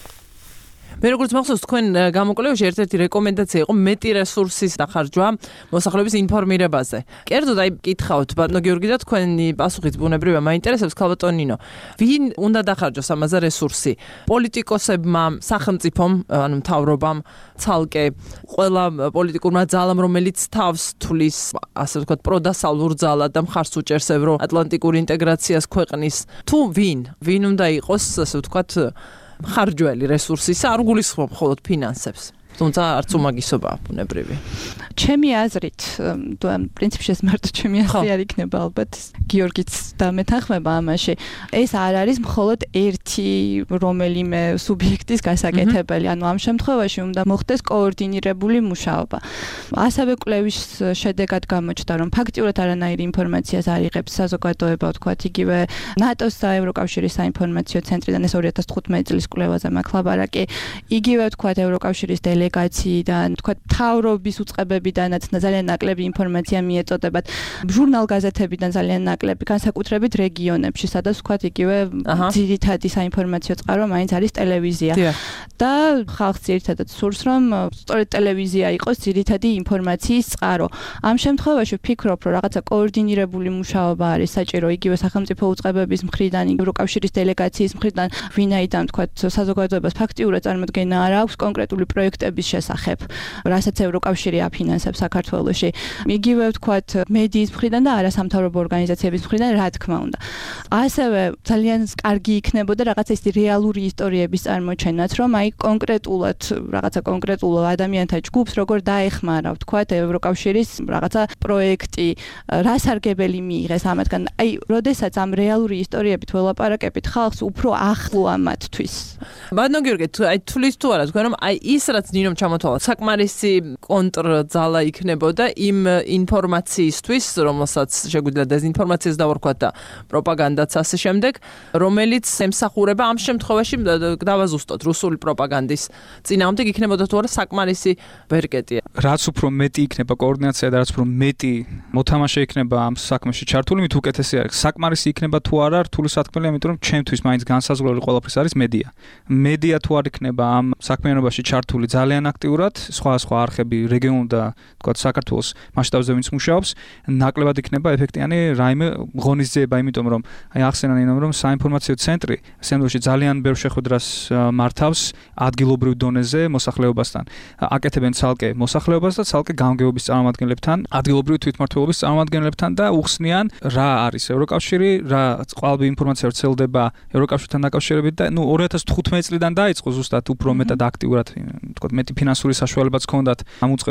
მე როგორც მახსოვს თქვენ გამოკვლევაში ერთ-ერთი რეკომენდაცია იყო მეტი რესურსის დახარჯვა მოსახლეობის ინფორმირებაზე. კერძოდ აი გითხავთ ბატონო გიორგი და თქვენი პასუხით ბუნებრივია მაინტერესებს ქალბატონ ნინო. ვინ უნდა დახარჯოს ამაზე რესურსი? პოლიტიკოსებმა, სახელმწიფომ, ანუ მთავრობამ, ცალკე ყველა პოლიტიკურმა ძალამ, რომელიც თავს თulis, ასე ვთქვათ, პროდასავლურ ძალად და მხარს უჭერს ევროატლანტიკურ ინტეგრაციას ქვეყნის, თუ ვინ? ვინ უნდა იყოს, ასე ვთქვათ, ხარჯველი რესურსისა, არ გულისხმობ მხოლოდ ფინანსებს. თუმცა არც უმაგისობაა ბუნებრივი. ჩემი აზრით, თუ პრინციპში ეს მარტო ჩემი აზრი არ იქნება ალბათ, გიორგიც დამეთანხმება ამაში. ეს არ არის მხოლოდ ერთი რომელიმე სუბიექტის გასაკეთებელი, ანუ ამ შემთხვევაში უნდა მოხდეს კოორდინირებული მუშაობა. ასევე კვლევის შედეგად გამოჩნდა, რომ ფაქტიურად არანაირი ინფორმაციას არ იღებს საზოგადოება, თქვათ იგივე ნატოს და ევროკავშირის საინფორმაციო ცენტრიდან, ეს ორი ათას თხუთმეტი წლის კვლევაზე მაქვს ლაპარაკი, იგივე თქვათ ევროკავშირის დელეგაციიდან, თქვათ თავრობის უწყებებიდანაც ძალიან ნაკლები ინფორმაცია მიეწოდებათ, ჟურნალ-გაზეთებიდან ძალიან ნაკლები, განსაკუთრებით რეგიონებში, სადაც თქვათ იგივე ძირითადი საინფორმაციო წყარო მაინც არის ტელევიზია. და ხალხს ძირითადად სურს, რომ სწორედ ტელევიზია იყოს ძირითადი ინფორმაციის წყარო. ამ შემთხვევაში ვფიქრობ, რომ რაღაცა კოორდინირებული მუშაობა არის საჭირო იგივე სახელმწიფო უწყებების მხრიდან, ევროკავშირის დელეგაციის მხრიდან, ვინაიდან თქვათ საზოგადოებას ფაქტიურად წარმოდგენა არ აქვს კონკრეტული პროექტების შესახებ, რასაც ევროკავშირი აფინანსებს საქართველოში. იგივე ვთქვათ მედიის მხრიდან და არასამთავრობო ორგანიზაციების მხრიდან, რა თქმა უნდა. ასევე ძალიან კარგი იქნებოდა რაღაცა ის რეალური ისტორიების წარმოჩენაც, რომ აი კონკრეტულად რაღაცა კონკრეტულ ადამიანთა ჯგუფს როგორ დაეხმარა, ვთქვათ ევროკავშირის რაღაცა პროექტი, რა სარგებელი მიიღეს ამათგან. აი, როდესაც ამ რეალური ისტორიებით ველაპარაკებით, ხალხს უფრო ახლოა მათთვის. ბატონო გიორგი, აი თulis თუ არა, თქვენ რომ აი ის რაც ნინომ ჩამოთვალა, საკმარისი კონტრძალა იქნებოდა იმ ინფორმაციისთვის, რომელსაც შეგვიძლია დეზინფორმაციას დავარქვათ და პროპაგანდაც ასე შემდეგ, რომელიც ემსახურება ამ შემთხვევაში დავაზუსტოთ რუსული პროპაგანდის წინააღმდეგ იქნებოდა თუ არა საკმარისი ბერკეტია. რაც უფრო მეტი იქნება კოორდინაცია და რაც უფრო მეტი მოთამაშე იქნება ამ საქმეში ჩართული, მით უკეთესი არის. საკმარისი იქნება თუ არა, რთული სათქმელია, იმიტომ რომ ჩემთვის მაინც განსაზღვრელი ყველაფრის არის მედია. მედია თუ არ იქნება ამ საქმიანობაში ჩართული ძალიან აქტიურად, სხვა სხვა არხები, რეგიონულ და თქვათ საქართველოს მასშტაბზე ვინც მუშაობს, ნაკლებად იქნება ეფექტიანი რაიმე ღონისძიება, იმიტომ რომ აი ახსენა ნინომ რომ საინფორმაციო ცენტრი სენდოში ძალიან ბევრ შეხვედრას მართავს ადგილობრივ დონეზე მოსახლეობასთან. აკეთებენ ცალკე მოსახლეობას და ცალკე გამგეობის წარმომადგენლებთან, ადგილობრივი თვითმმართველობის წარმომადგენლებთან და უხსნიან რა არის ევროკავშირი, რა ყალბი ინფორმაცია ვრცელდება ევროკავშირთან დაკავშირებით და ნუ ორი ათას თხუთმეტი წლიდან დაიწყო ზუსტად უფრო მეტად აქტიურად, თქვათ მეტი ფინანსური საშუალებაც ჰქონდათ ამ უწყებებს რომ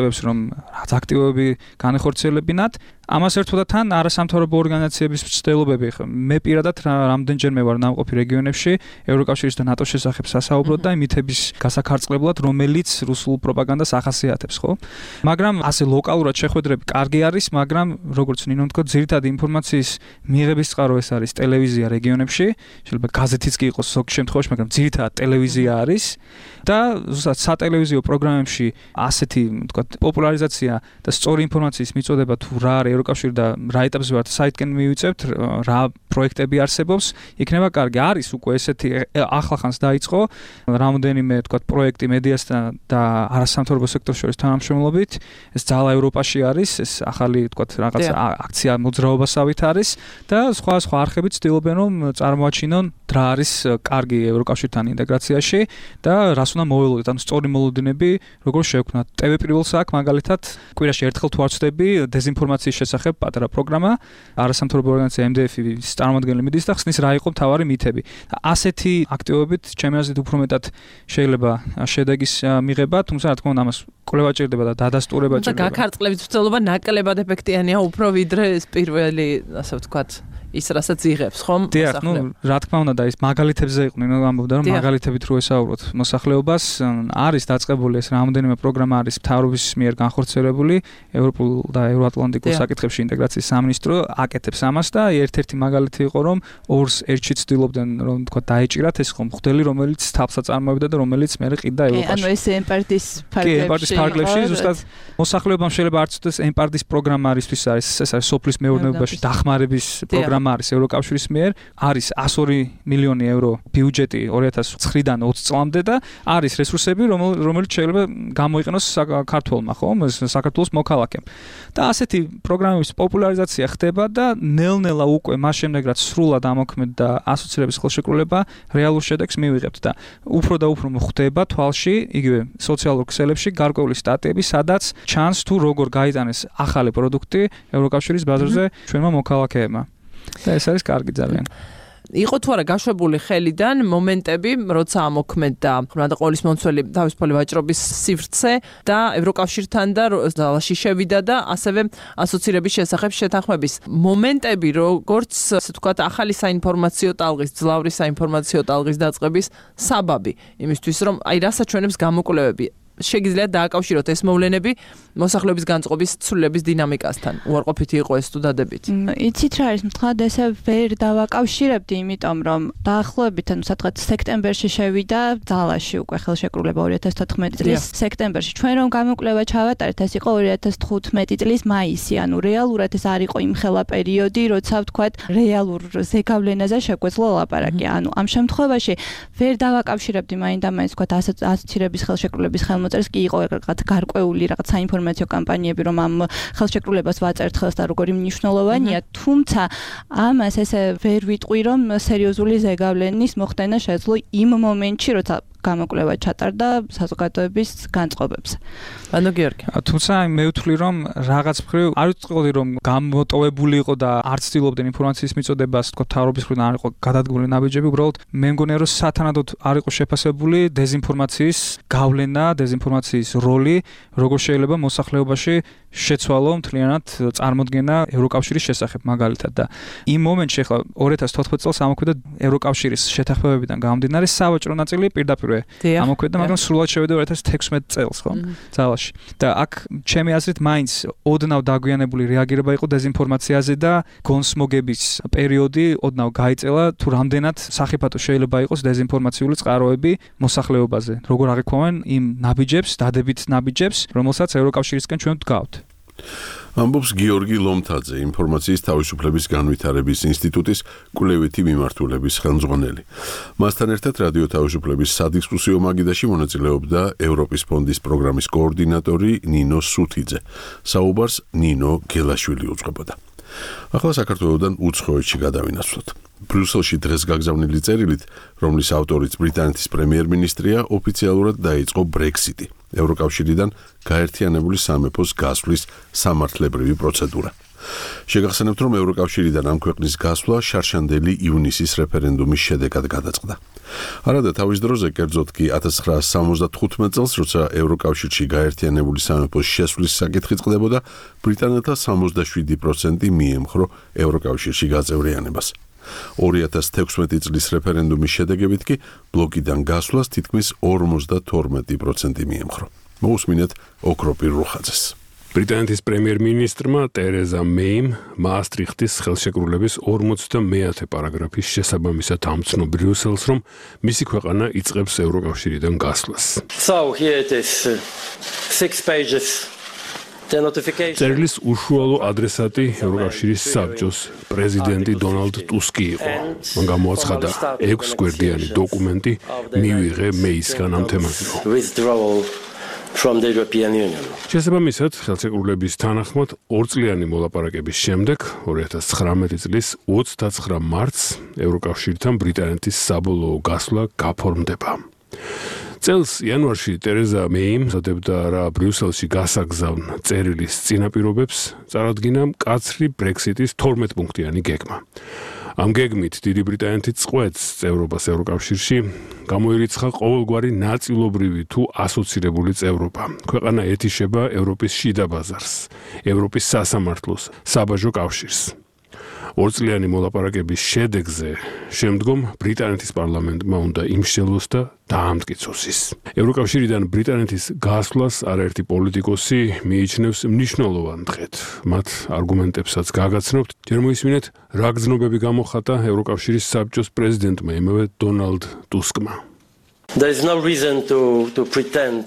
რაც აქტივობები განეხორციელებინათ. ამას ერთად თან არასამთავრობო ორგანიზაციების მცდელობები ხო მე პირადად რამდენჯერმე ვარ ნამყოფი რეგიონებში ევროკავშირის და ნატოს შესახებ სასაუბროდ და მითების გასაქარწყლებლად რომელიც რუსულ პროპაგანდას ახასიათებს ხო მაგრამ ასე ლოკალურად შეხვედრები კარგი არის მაგრამ როგორც ნინო თქვა ძირითადი ინფორმაციის მიღების წყარო ეს არის ტელევიზია რეგიონებში შეიძლება გაზეთიც კი იყოს ზოგ შემთხვევაში მაგრამ ძირითადად ტელევიზია არის და ზუსტად სატელევიზიო პროგრამებში ასეთი თქვა პოპულარიზაცია და სწორი ინფორმაციის მიწოდება თუ რა არის ევროკავშირი და რა ეტაპზე ვართ საიტკენ მივიწევთ რა პროექტები არსებობს იქნება კარგი არის უკვე ესეთი ახლახანს დაიწყო რამოდენიმე თქვა პროექტი მედიასთან და არასამთავრობო სექტორის შორის თანამშრომლობით ეს ძალა ევროპაში არის ეს ახალი თქვა რაღაც აქცია მოძრაობასავით არის და სხვა სხვა არხები ცდილობენ რომ წარმოაჩინონ რა არის კარგი ევროკავშირთან ინტეგრაციაში და რას უნდა მოველოდეთ ანუ სწორი მოლოდინები როგორ შევქმნათ ტევ პირველს აქ მაგალითად კვირაში ერთხელ თუ არ ვწდები დეზინფორმაციის შესახებ პატარა პროგრამა არასამთავრობო ორგანიზაცია ემ დე ეფ-ის წარმომადგენელი მიდის და ხსნის რა იყო მთავარი მითები ასეთი აქტივობით ჩემი აზრით უფრო მეტად შეიძლება შედეგის მიღება თუმცა რა თქმა უნდა ამას კვლევა ჭირდება და დადასტურება ჭირდება და გაქარტყლების მცდელობა ნაკლებად ეფექტიანია უფრო ვიდრე ეს პირველი ასე ვთქვათ ის რასაც იღებს ხომ დიახ ნუ რა თქმა უნდა და ის მაგალითებზე იყვნენ რომ ამბობდა რომ მაგალითებით რო ესაუბროთ მოსახლეობას არის დაწყებული ეს რამოდენიმე პროგრამა არის მთავრობის მიერ განხორციელებული ევროპულ და ევროატლანტიკურ საკითხებში ინტეგრაციის სამინისტრო აკეთებს ამას და ერთ-ერთი მაგალითი იყო რომ ორს ერთში ცდილობდნენ რომ თქვა დაეჭირათ ეს ხომ ხდელი რომელიც თაფსა წარმოებდა და რომელიც მე ყიდა ევროპაში ანუ ეს ემპარტის ფარგლებში ფარგლებში ზუსტად მოსახლეობამ შეიძლება არ ცდოს ემპარტის პროგრამა არისთვის არის ეს არის სოფლის მეურნეობაში დახმარების პროგრამა არის ევროკავშირის მიერ არის εκατს ორი მილიონი ევრო ბიუჯეტი ორი ათას ცხრიდან ოცი წლამდე და არის რესურსები რომელიც შეიძლება გამოიყენოს საქართველმა ხომ საქართველოს მოქალაქემ და ასეთი პროგრამების პოპულარიზაცია ხდება და ნელ-ნელა უკვე მას შემდეგ რაც სრულად ამოქმედდა ასოცირების ხელშეკრულება რეალურ შედეგს მივიღებთ და უფრო და უფრო ხდება თვალში იგივე სოციალურ ქსელებში გარკვეული სტატიები სადაც ჩანს თუ როგორ გაიტანეს ახალი პროდუქტი ევროკავშირის ბაზარზე ჩვენმა მოქალაქეებმა და ეს არის კარგი ძალიან. იყო თუ არა გაშვებული ხელიდან მომენტები, როცა ამოქმედდა ყურადღების მომცველი თავისუფალი ვაჭრობის სივრცე და ევროკავშირთან და ძალაში შევიდა და ასევე ასოცირების შესახებ შეთანხმების მომენტები, როგორც ასე ვთქვათ, ახალი საინფორმაციო ტალღის, ძლავრი საინფორმაციო ტალღის დაწყების საბაბი, იმისთვის რომ აი რასაჩვენებს გამოკვლევები შეგიძლიათ დააკავშიროთ ეს მოვლენები მოსახლეობის განწყობის ცვლილების დინამიკასთან. უარყოფითი იყო ეს თუ დადებით? იცით რა არის, მთლად ესე ვერ დავაკავშირებდი, იმიტომ რომ დაახლოებით ანუ სადღაც სექტემბერში შევიდა ძალაში უკვე ხელშეკრულება ორი ათას თოთხმეტი წლის სექტემბერში. ჩვენ რომ გამოკვლევა ჩავატარეთ, ეს იყო ორი ათას თხუთმეტი წლის მაისი, ანუ რეალურად ეს არ იყო იმხელა პერიოდი, როცა ვთქვათ რეალურ ზეგავლენაზე შეგვეძლო ლაპარაკი. ანუ ამ შემთხვევაში ვერ დავაკავშირებდი მაინდა-მაინც ვთქვათ ასოცირების ხელშეკრულების ხელმოწერას კი იყო რაღაც გარკვეული რაღაც საინფორმაციო კამპანიები რომ ამ ხელშეკრულებას ვაწერთ ხელს და როგორი მნიშვნელოვანია თუმცა ამას ესე ვერ ვიტყვი რომ სერიოზული ზეგავლენის მოხდენა შეძლო იმ მომენტში როცა გამოკვლევა ჩატარდა საზოგადოების განწყობებს. ანუ გიორგი. თუმცა მე ვთვლი რომ რაღაც მხრივ არ ვიტყოდი რომ გამოტოვებული იყო და არ ცდილობდნენ ინფორმაციის მიწოდებას თქო თავრობის მხრიდან არ იყო გადადგმული ნაბიჯები, უბრალოდ მე მგონია რომ სათანადოდ არ იყო შეფასებული დეზინფორმაციის გავლენა, დეზინფორმაციის როლი, როგორ შეიძლება მოსახლეობაში შეცვალო მთლიანად წარმოდგენა ევროკავშირის შესახებ მაგალითად და იმ მომენტში ახლა ორი ათას თოთხმეტი წელს ამოქმედდა ევროკავშირის შეთანხმებებიდან გამომდინარე სავაჭრო ნაწილი პირდაპირ ამოქმედდა, მაგრამ სრულად შევიდა ორი ათას თექვსმეტი წელს, ხო? ძალაში. და აქ ჩემი აზრით მაინც ოდნავ დაგვიანებული რეაგირება იყო დეზინფორმაციაზე და გონსმოგების პერიოდი ოდნავ გაიწელა თუ რამდენად სახიფათო შეიძლება იყოს დეზინფორმაციული წყაროები მოსახლეობაზე. როგორ აღიქვამენ იმ ნაბიჯებს, დადებით ნაბიჯებს, რომელსაც ევროკავშირისკენ ჩვენ ვდგავთ. ამბობს გიორგი ლომთაძე, ინფორმაციის თავისუფლების განვითარების ინსტიტუტის კვლევითი მიმართულების ხელმძღვანელი. მასთან ერთად რადიო თავისუფლების სადისკუსიო მაგიდაში მონაწილეობდა ევროპის ფონდის პროგრამის კოორდინატორი ნინო სუთიძე. საუბარს ნინო გელაშვილი უძღვებოდა. ახლა საქართველოსთან უცხოეთში გადავინაცვლოთ. ბრიუსელში დღეს გაგზავნილი წერილით, რომლის ავტორიც ბრიტანეთის პრემიერ-მინისტრია, ოფიციალურად დაიწყო ბრექსიტი. ევროკავშირიდან გაერთიანებული სამეფოს გასვლის სამართლებრივი პროცედურა. შეგახსენებთ, რომ ევროკავშირიდან ამ ქვეყნის გასვლა შარშანდელი ივნისის რეფერენდუმის შედეგად გადაწყდა. არადა თავის დროზე, კერძოდ კი ათას ცხრაასი სამოცდათხუთმეტ წელს, როცა ევროკავშირში გაერთიანებული სამეფოს შესვლის საკითხი წყდებოდა, ბრიტანელთა სამოცდაშვიდი პროცენტი მიემხრო ევროკავშირში გაწევრიანებას. ორი ათას თექვსმეტი წლის რეფერენდუმის შედეგებით კი ბლოკიდან გასვლას თითქმის ორმოცდათორმეტი პროცენტი მიემხრო. მოусმინეთ ოქროპირ რუხაძეს. ბრიტანეთის პრემიერ-მინისტრმა ტერეზა მეიმ მაასტრიხტის ხელშეკრულების ორმოცდამეათე პარაგრაფის შესაბამისად ამცნო ბრიუსელს, რომ მისი ქვეყანა იწყებს ევროკავშირიდან გასვლას. So here it is, six pages. წერილის უშუალო ადრესატი ევროკავშირის საბჭოს პრეზიდენტი დონალდ ტუსკი იყო. მან გამოაცხადა ექვს გვერდიანი დოკუმენტი მივიღე მეისგან ამ თემაზე. From the European Union. შესაბამისად, ხელშეკრულების თანახმად ორწლიანი მოლაპარაკების შემდეგ, ორი ათას ცხრამეტი წლის ოცდაცხრა მარტს ევროკავშირთან ბრიტანეთის საბოლოო გასვლა გაფორმდება. წელს იანვარში ტერეზა მეიმ ზადებდა რა ბრიუსელში გასაგზავნ წერილის წინაპირობებს წარადგინა მკაცრი ბრექსიტის თორმეტ პუნქტიანი გეგმა. ამ გეგმით დიდი ბრიტანეთის წყვეტს წევრობას ევროკავშირში გამოირიცხა ყოველგვარი ნაწილობრივი თუ ასოცირებული წევრობა. ქვეყანა ეთიშება ევროპის შიდა ბაზარს, ევროპის სასამართლოს, საბაჟო კავშირს. ორწლიანი მოლაპარაკების შედეგზე შემდგომ ბრიტანეთის პარლამენტმა უნდა იმსჯელოს და დაამტკიცოს ის. ევროკავშირიდან ბრიტანეთის გასვლას არაერთი პოლიტიკოსი მიიჩნევს მნიშვნელოვან დღედ. მათ არგუმენტებსაც გაგაცნობთ, ჯერ მოისმინეთ, რა გზნობები გამოხატა ევროკავშირის საბჭოს პრეზიდენტმა იმავე დონალდ ტუსკმა. There is no reason to to pretend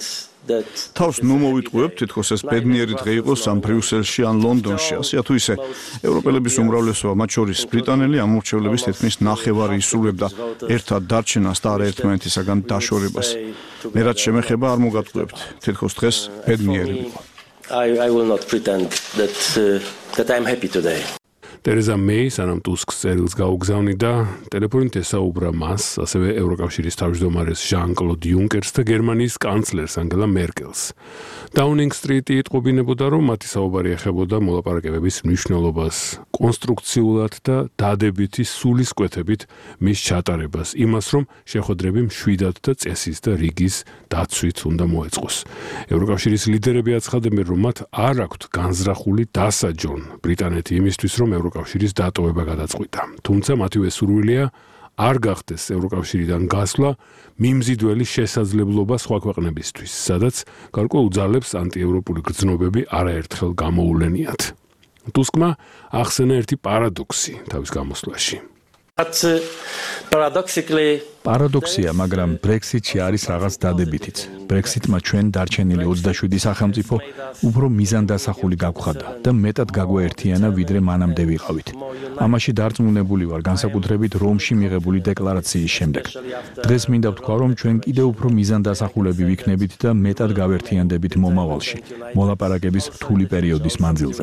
თავს ნუ მოვიტყუებთ, თითქოს ეს ბედნიერი დღე იყოს ამ ბრიუსელში ან ლონდონში, ასე თუ ისე. ევროპელების უმრავლესობა, მათ შორის ბრიტანელი ამორჩევლების თითქმის ნახევარი ისრულებდა ერთად დარჩენას და არაერთმანეთისაგან დაშორებას. მე რაც შემეხება არ მოგატყუებთ, თითქოს დღეს ბედნიერი ვიყო. I I will not pretend that uh, that I am happy today. ტერეზა მეი სანამ ტუსკს წერილს გაუგზავნიდა, ტელეფონით ესაუბრა მას, ასევე ევროკავშირის თავმჯდომარეს ჟან-კლოდ იუნკერს და გერმანიის კანცლერს ანგელა მერკელს. დაუნინგ სტრიტი იტყობინებოდა, რომ მათი საუბარი ეხებოდა მოლაპარაკებების მნიშვნელობას, კონსტრუქციულად და დადებითი სულისკვეთებით მის ჩატარებას, იმას, რომ შეხვედრები მშვიდად და წესის და რიგის დაცვით უნდა მოეწყოს. ევროკავშირის ლიდერები აცხადებენ, რომ მათ არ აქვთ განზრახული დასაჯონ ბრიტანეთი იმისთვის, რომ ევროკავშირის დატოვება გადაწყვიტა. თუმცა მათივე სურვილია არ გახდეს ევროკავშირიდან გასვლა მიმზიდველი შესაძლებლობა სხვა ქვეყნებისთვის, სადაც გარკვეულ ძალებს ანტიევროპული გრძნობები არაერთხელ გამოულენიათ. ტუსკმა ახსენა ერთი პარადოქსი თავის გამოსვლაში. But uh, paradoxically პარადოქსია, მაგრამ ბრექსიტში არის რაღაც დადებითიც. ბრექსიტმა ჩვენ დარჩენილი ოცდაშვიდი სახელმწიფო უფრო მიზანდასახული გაგვხადა და მეტად გაგვაერთიანა, ვიდრე მანამდე ვიყავით. ამაში დარწმუნებული ვარ, განსაკუთრებით რომში მიღებული დეკლარაციის შემდეგ. დღეს მინდა ვთქვა, რომ ჩვენ კიდევ უფრო მიზანდასახულები ვიქნებით და მეტად გავერთიანდებით მომავალში, მოლაპარაკების რთული პერიოდის მანძილზე.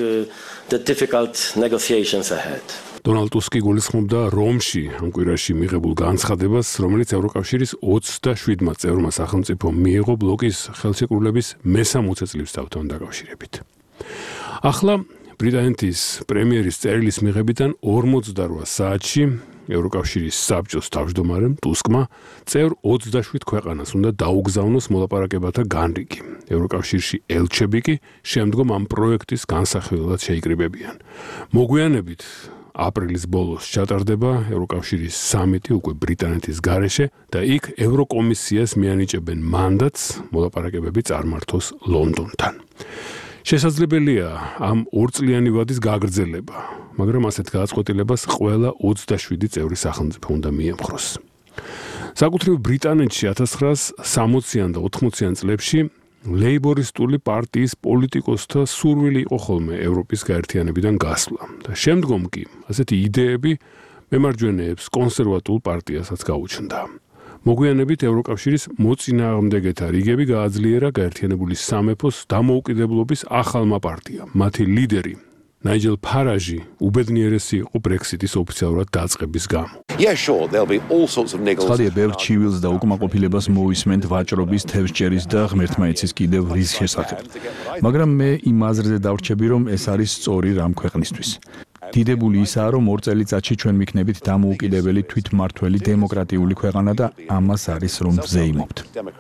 დონალდ ტუსკი გულისხმობდა რომში ამ კვირაში მიღებულ განცხადებას, რომელიც ევროკავშირის ოცდაშვიდმა წევრმა სახელმწიფომ მიიღო ბლოკის ხელშეკრულების მესამოცე წლისთავთან დაკავშირებით. ახლა ბრიტანეთის პრემიერის წერილის მიღებიდან ორმოცდარვა საათში ევროკავშირის საბჭოს თავმჯდომარემ ტუსკმა წევრ ოცდაშვიდ ქვეყანას უნდა დაუგზავნოს მოლაპარაკებათა განრიგი. ევროკავშირში ელჩები კი შემდგომ ამ პროექტის განსახილველად შეიკრიბებიან. მოგვიანებით აპრილის ბოლოს ჩატარდება ევროკავშირის სამიტი უკვე ბრიტანეთის გარეშე და იქ ევროკომისიას მიანიჭებენ მანდატს მოლაპარაკებები წარმართოს ლონდონთან. შესაძლებელია ამ ორწლიანი ვადის გაგრძელება, მაგრამ ასეთ გადაწყვეტილებას ყველა ოცდაშვიდი წევრი სახელმწიფო უნდა მიემხროს. საკუთრივ ბრიტანეთში ათას ცხრაასი სამოციან და ოთხმოციან წლებში ლეიბორისტული პარტიის პოლიტიკოსთა სურვილი იყო ხოლმე ევროპის გაერთიანებიდან გასვლა და შემდგომ კი ასეთი იდეები მემარჯვენეებს კონსერვატულ პარტიასაც გაუჩნდა. მოგვიანებით ევროკავშირის მოწინააღმდეგეთა რიგები გააძლიერა გაერთიანებული სამეფოს დამოუკიდებლობის ახალმა პარტიამ. მათი ლიდერი ნაიჯელ ფარაჟი უბედნიერესი იყო ბრექსიტის ოფიციალურად დაწყების გამო. Yeah, sure, there'll be all sorts of niggles. ხალხი ბევრ ჩივილს და უკმაყოფილებას მოისმენთ ვაჭრობის, თევზჭერის და ღმერთმაიცის კიდევ რის შესახებ. მაგრამ მე იმ აზრზე დავრჩები, რომ ეს არის სწორი რამ ქვეყნისთვის. დიდებული ისაა, რომ ორ წელიწადში ჩვენ ვიქნებით დამოუკიდებელი თვითმმართველი დემოკრატიული ქვეყანა და ამას არის რომ ვზეიმობთ.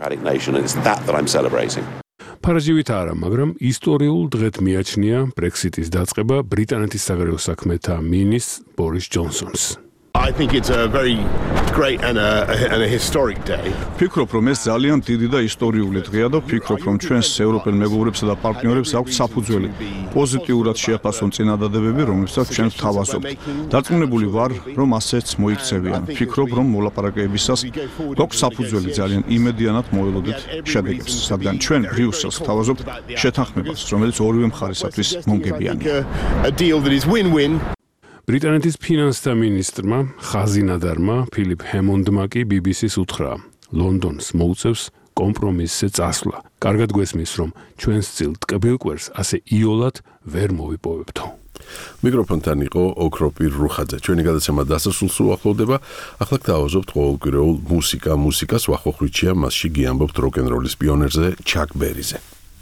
ფარაჟივით არა, მაგრამ ისტორიულ დღედ მიაჩნია ბრექსიტის დაწყება ბრიტანეთის საგარეო საქმეთა მინისტრ ბორის ჯონსონს. I think it's a very great and a, and a historic day. ფიქრობ, რომ ეს ძალიან დიდი და ისტორიული დღეა და ვფიქრობ, რომ ჩვენს ევროპელ მეგობრებსა და პარტნიორებს აქვს საფუძველი პოზიტიურად შეაფასონ წინადადებები, რომლებსაც ჩვენ ვთავაზობთ. დარწმუნებული ვარ, რომ ასეც მოიქცევიან. ვფიქრობ, რომ მოლაპარაკებისას გვაქვს საფუძველი ძალიან იმედიანად მოველოდეთ შედეგებს, რადგან ჩვენ ბრიუსელს ვთავაზობთ შეთანხმებას, რომელიც ორივე მხარესათვის მომგებიანია. A deal that is win-win. ბრიტანეთის ფინანსთა მინისტრმა ხაზინადარმა ფილიპ ჰემონდმა კი ბი ბი სის უთხრა, ლონდონს მოუწევს კომპრომისზე წასვლა. კარგად გვესმის, რომ ჩვენს წილ ტკბილკვერს ასე იოლად ვერ მოვიპოვებთო. მიკროფონთან იყო ოქროპირ რუხაძე. ჩვენი გადაცემა დასასრულს უახლოვდება. ახლა გთავაზობთ ყოველკვირეულ მუსიკა მუსიკას ვახოხრიჩია, მასში გიამბობთ როკ-ენ-როლის პიონერზე ჩაკ ბერიზე.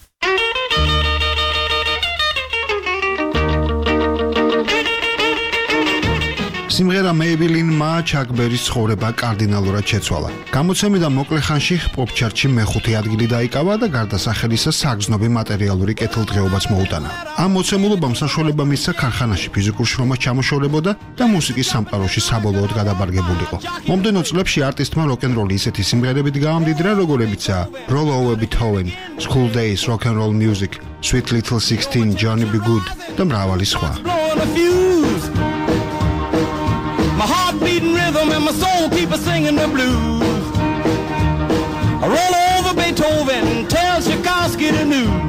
სიმღერა Maybelline-მა ჩაკ ბერის ცხოვრება კარდინალურად შეცვალა. გამოცემიდან მოკლე ხანში პოპ ჩარტში მეხუთე ადგილი დაიკავა და გარდა სახელისა საგრძნობი მატერიალური კეთილდღეობაც მოუტანა. ამ მოცემულობამ საშუალება მისცა ქარხანაში ფიზიკურ შრომას ჩამოშორებოდა და მუსიკის სამყაროში საბოლოოდ გადაბარგებულიყო. მომდენო წლებში არტისტმა როკ-ენ-როლი ისეთი სიმღერებით გაამდიდრა, როგორებიცაა Roll Over Beethoven, School Days, Rock and Roll Music, Sweet Little sixteen, Johnny B. Good და მრავალი სხვა. My heart beating rhythm and my soul keep singing the blues. I roll over Beethoven, tell Tchaikovsky the news.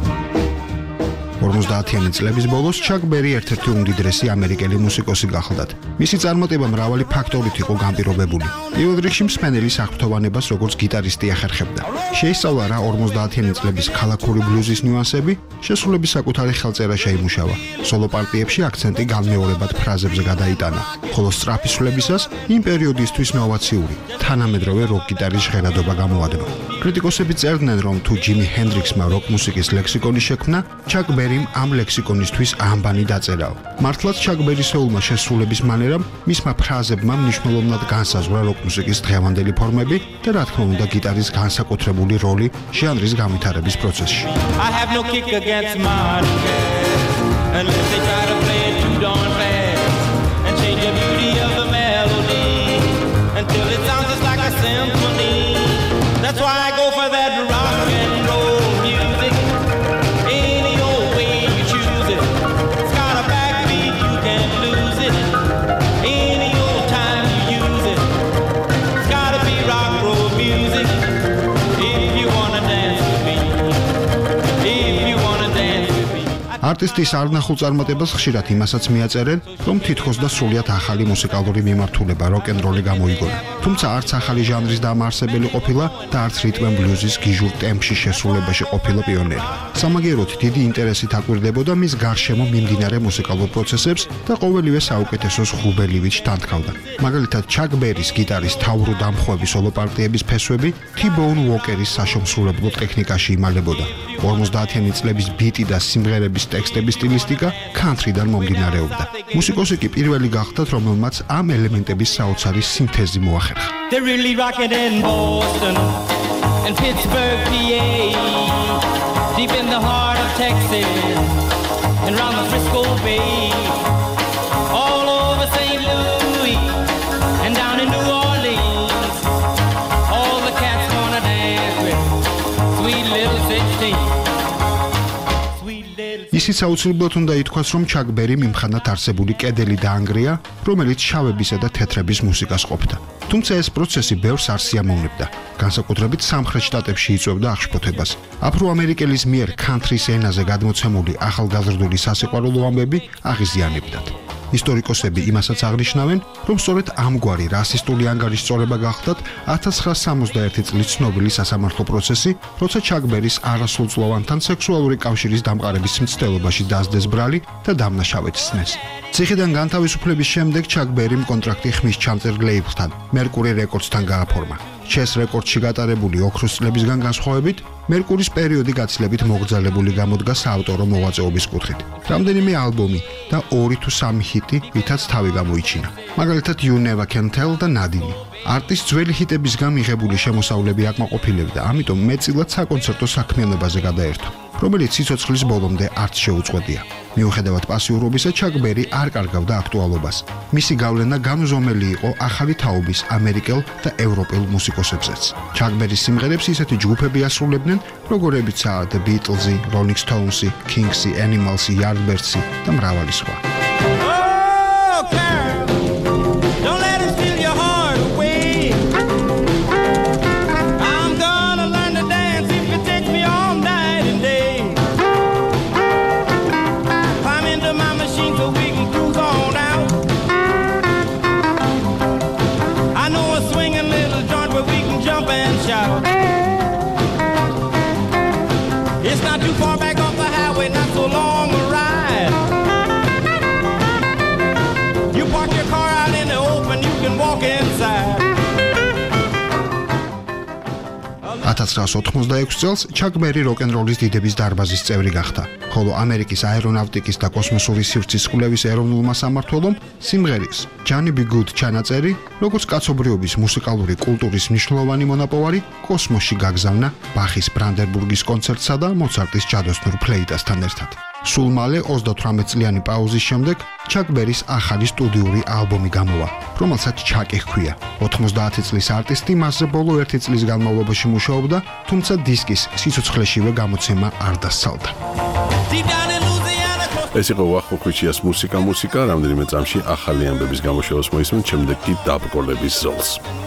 ორმოცდაათიანი წლების ბოლოს ჩაკ ბერი ერთ-ერთი უმდიდრესი ამერიკელი მუსიკოსი გახლდათ. მისი წარმატება მრავალი ფაქტორით იყო განპირობებული. პირველ რიგში მსმენელი საღვთოვანებას როგორც გიტარისტი ახერხებდა. შეისწავლა რა ორმოცდაათიანი წლების ქალაქური ბლუზის ნიუანსები, შესრულების საკუთარი ხელწერა შეიმუშავა. სოლო პარტიებში აქცენტი განმეორებად ფრაზებზე გადაიტანა, ხოლო სწრაფისვლებისას იმ პერიოდისთვის ნოვაციური, თანამედროვე როკ-გიტარის ჟღერადობა გამოადნო. კრიტიკოსები წერდნენ, რომ თუ ჯიმი ჰენდრიქსმა როკ-მუსიკის ლექსიკონი შექმნა, ჩაკ ბერიმ ამ ლექსიკონისთვის ამბანი დაწერაო. მართლაც ჩაკ ბერისეულმა შესრულების მანერამ, მისმა ფრაზებმა მნიშვნელოვნად განსაზღვრა როკ-მუსიკის დღევანდელი ფორმები და რა თქმა უნდა გიტარის განსაკუთრებული როლი ჟანრის განვითარების პროცესში. I have no kick against modern jazz unless they try to play it too darn fast and change the beauty of the melody until it sounds just like a symphony. That's why I go for that rock and roll music. Any old way you choose it. It's got a backbeat, you can't lose it. Any old time you use it. It's gotta be rock roll music. If you wanna dance with me. If you wanna dance with me. არტისტის არნახულ წარმატებას ხშირად იმასაც მიაწერენ, რომ თითქოს და სრულიად ახალი მუსიკალური მიმართულება როკ-ენ-როლი გამოიგონა. თუმცა არც ახალი ჟანრის დამაარსებელი ყოფილა და არც რიტმ ენ ბლუზის გიჟურ ტემპში შესრულებაში ყოფილა პიონერი. სამაგიეროდ დიდი ინტერესით აკვირდებოდა მის გარშემო მიმდინარე მუსიკალურ პროცესებს და ყოველივე საუკეთესოს ღრუბელივითი თანთქავდა. მაგალითად, ჩაკ ბერის გიტარის თავრუ დამხვევი სოლო პარტიების ფესვები T-Bone Walker-ის საშემსრულებლო ტექნიკაში იმალებოდა. ორმოცდაათიანი წლების ბიტი და სიმღერების ტექსტების სტილისტიკა ქანთრიდან მომდინარეობდა. მუსიკოსი კი პირველი გახდათ, რომელმაც ამ ელემენტების საოცარი სინთეზი მოახერხა. They're really rocking in Boston and Pittsburgh, P A, deep in the heart of Texas and round the Frisco Bay, all over Saint Louis and down in New Orleans. All the cats wanna dance with sweet little sixteen. ისიც აუცილებლად უნდა ითქვას, რომ ჩაკ ბერიმ იმხანად არსებული კედელი დაანგრია, რომელიც შავებისა და თეთრების მუსიკას ყოფდა. თუმცა ეს პროცესი ბევრს არ სიამოვნებდა. განსაკუთრებით სამხრეთ შტატებში იწვევდა აღშფოთებას. აფრო-ამერიკელის მიერ ქანთრის ენაზე გადმოცემული ახალგაზრდული სასიყვარულო ამბები აღიზიანებდათ. ისტორიკოსები იმასაც აღნიშნავენ, რომ სწორედ ამგვარი რასისტული ანგარიშწორება გახდათ ათას ცხრაას სამოცდაერთი წლის ცნობილი სასამართლო პროცესი, როცა ჩაკ ბერის არასრულწლოვანთან სექსუალური კავშირის დამყარების მცდელობაში დასდეს ბრალი და დამნაშავედ სცნეს. ციხიდან განთავისუფლების შემდეგ ჩაკ ბერიმ კონტრაქტი ხმის ჩამწერ ლეიბლთან, Mercury Records-თან გააფორმა. Chess Records-ში გატარებული ოქროს წლებისგან განსხვავებით, Mercury-ის პერიოდი გაცილებით მოგრძალებული გამოდგა საავტორო მოღვაწეობის კუთხით. რამდენიმე ალბომი და ორი თუ სამი ჰიტი, ვითაც თავი გამოიჩინა. მაგალითად You Never Can Tell და ნადინი. არტისტ ძველი ჰიტებისგან მიღებული შემოსავლები აკმაყოფილებდა, ამიტომ მეტწილად საკონცერტო საქმიანობაზე გადაერთო, რომელიც სიცოცხლის ბოლომდე არც შეუწყვეტია. მიუხედავად პასიურობისა, ჩაკ ბერი არ კარგავდა აქტუალობას. მისი გავლენა გამზომელი იყო ახალი თაობის ამერიკელ და ევროპელ მუსიკოსებზეც. ჩაკ ბერის სიმღერებს ისეთი ჯგუფები ასრულებდნენ, როგორებიცაა The Beatles-ი, Rolling Stones-ი, Kings-ი, Animals-ი, Yardbirds-ი და მრავალი სხვა. ათას ცხრაას ოთხმოცდაექვსი წელს ჩაკ ბერი როკ-ენ-როლის დიდების დარბაზის წევრი გახდა, ხოლო ამერიკის აერონავტიკის და კოსმოსური სივრცის კვლევის ეროვნულმა სამმართველომ სიმღერის Johnny B. Good ჩანაწერი, როგორც კაცობრიობის მუსიკალური კულტურის მნიშვნელოვანი მონაპოვარი, კოსმოსში გაგზავნა ბახის ბრანდენბურგის კონცერტსა და მოცარტის ჯადოსნურ ფლეიტასთან ერთად. სულ მალე ოცდათვრამეტ წლიანი პაუზის შემდეგ ჩაკ ბერის ახალი სტუდიური ალბომი გამოვა, რომელსაც ჩაკი ჰქვია. ოთხმოცდაათი წლის არტისტი მასზე ბოლო ერთი წლის განმავლობაში მუშაობდა, თუმცა დისკის სიცოცხლეშივე გამოცემა არ დასცალდა. ეს იყო ვახო ქუჩიას მუსიკა მუსიკა, რამდენიმე წამში ახალი ამბების გამოშვებას მოისმენთ, შემდეგ კი დაბრკოლების ზოლს.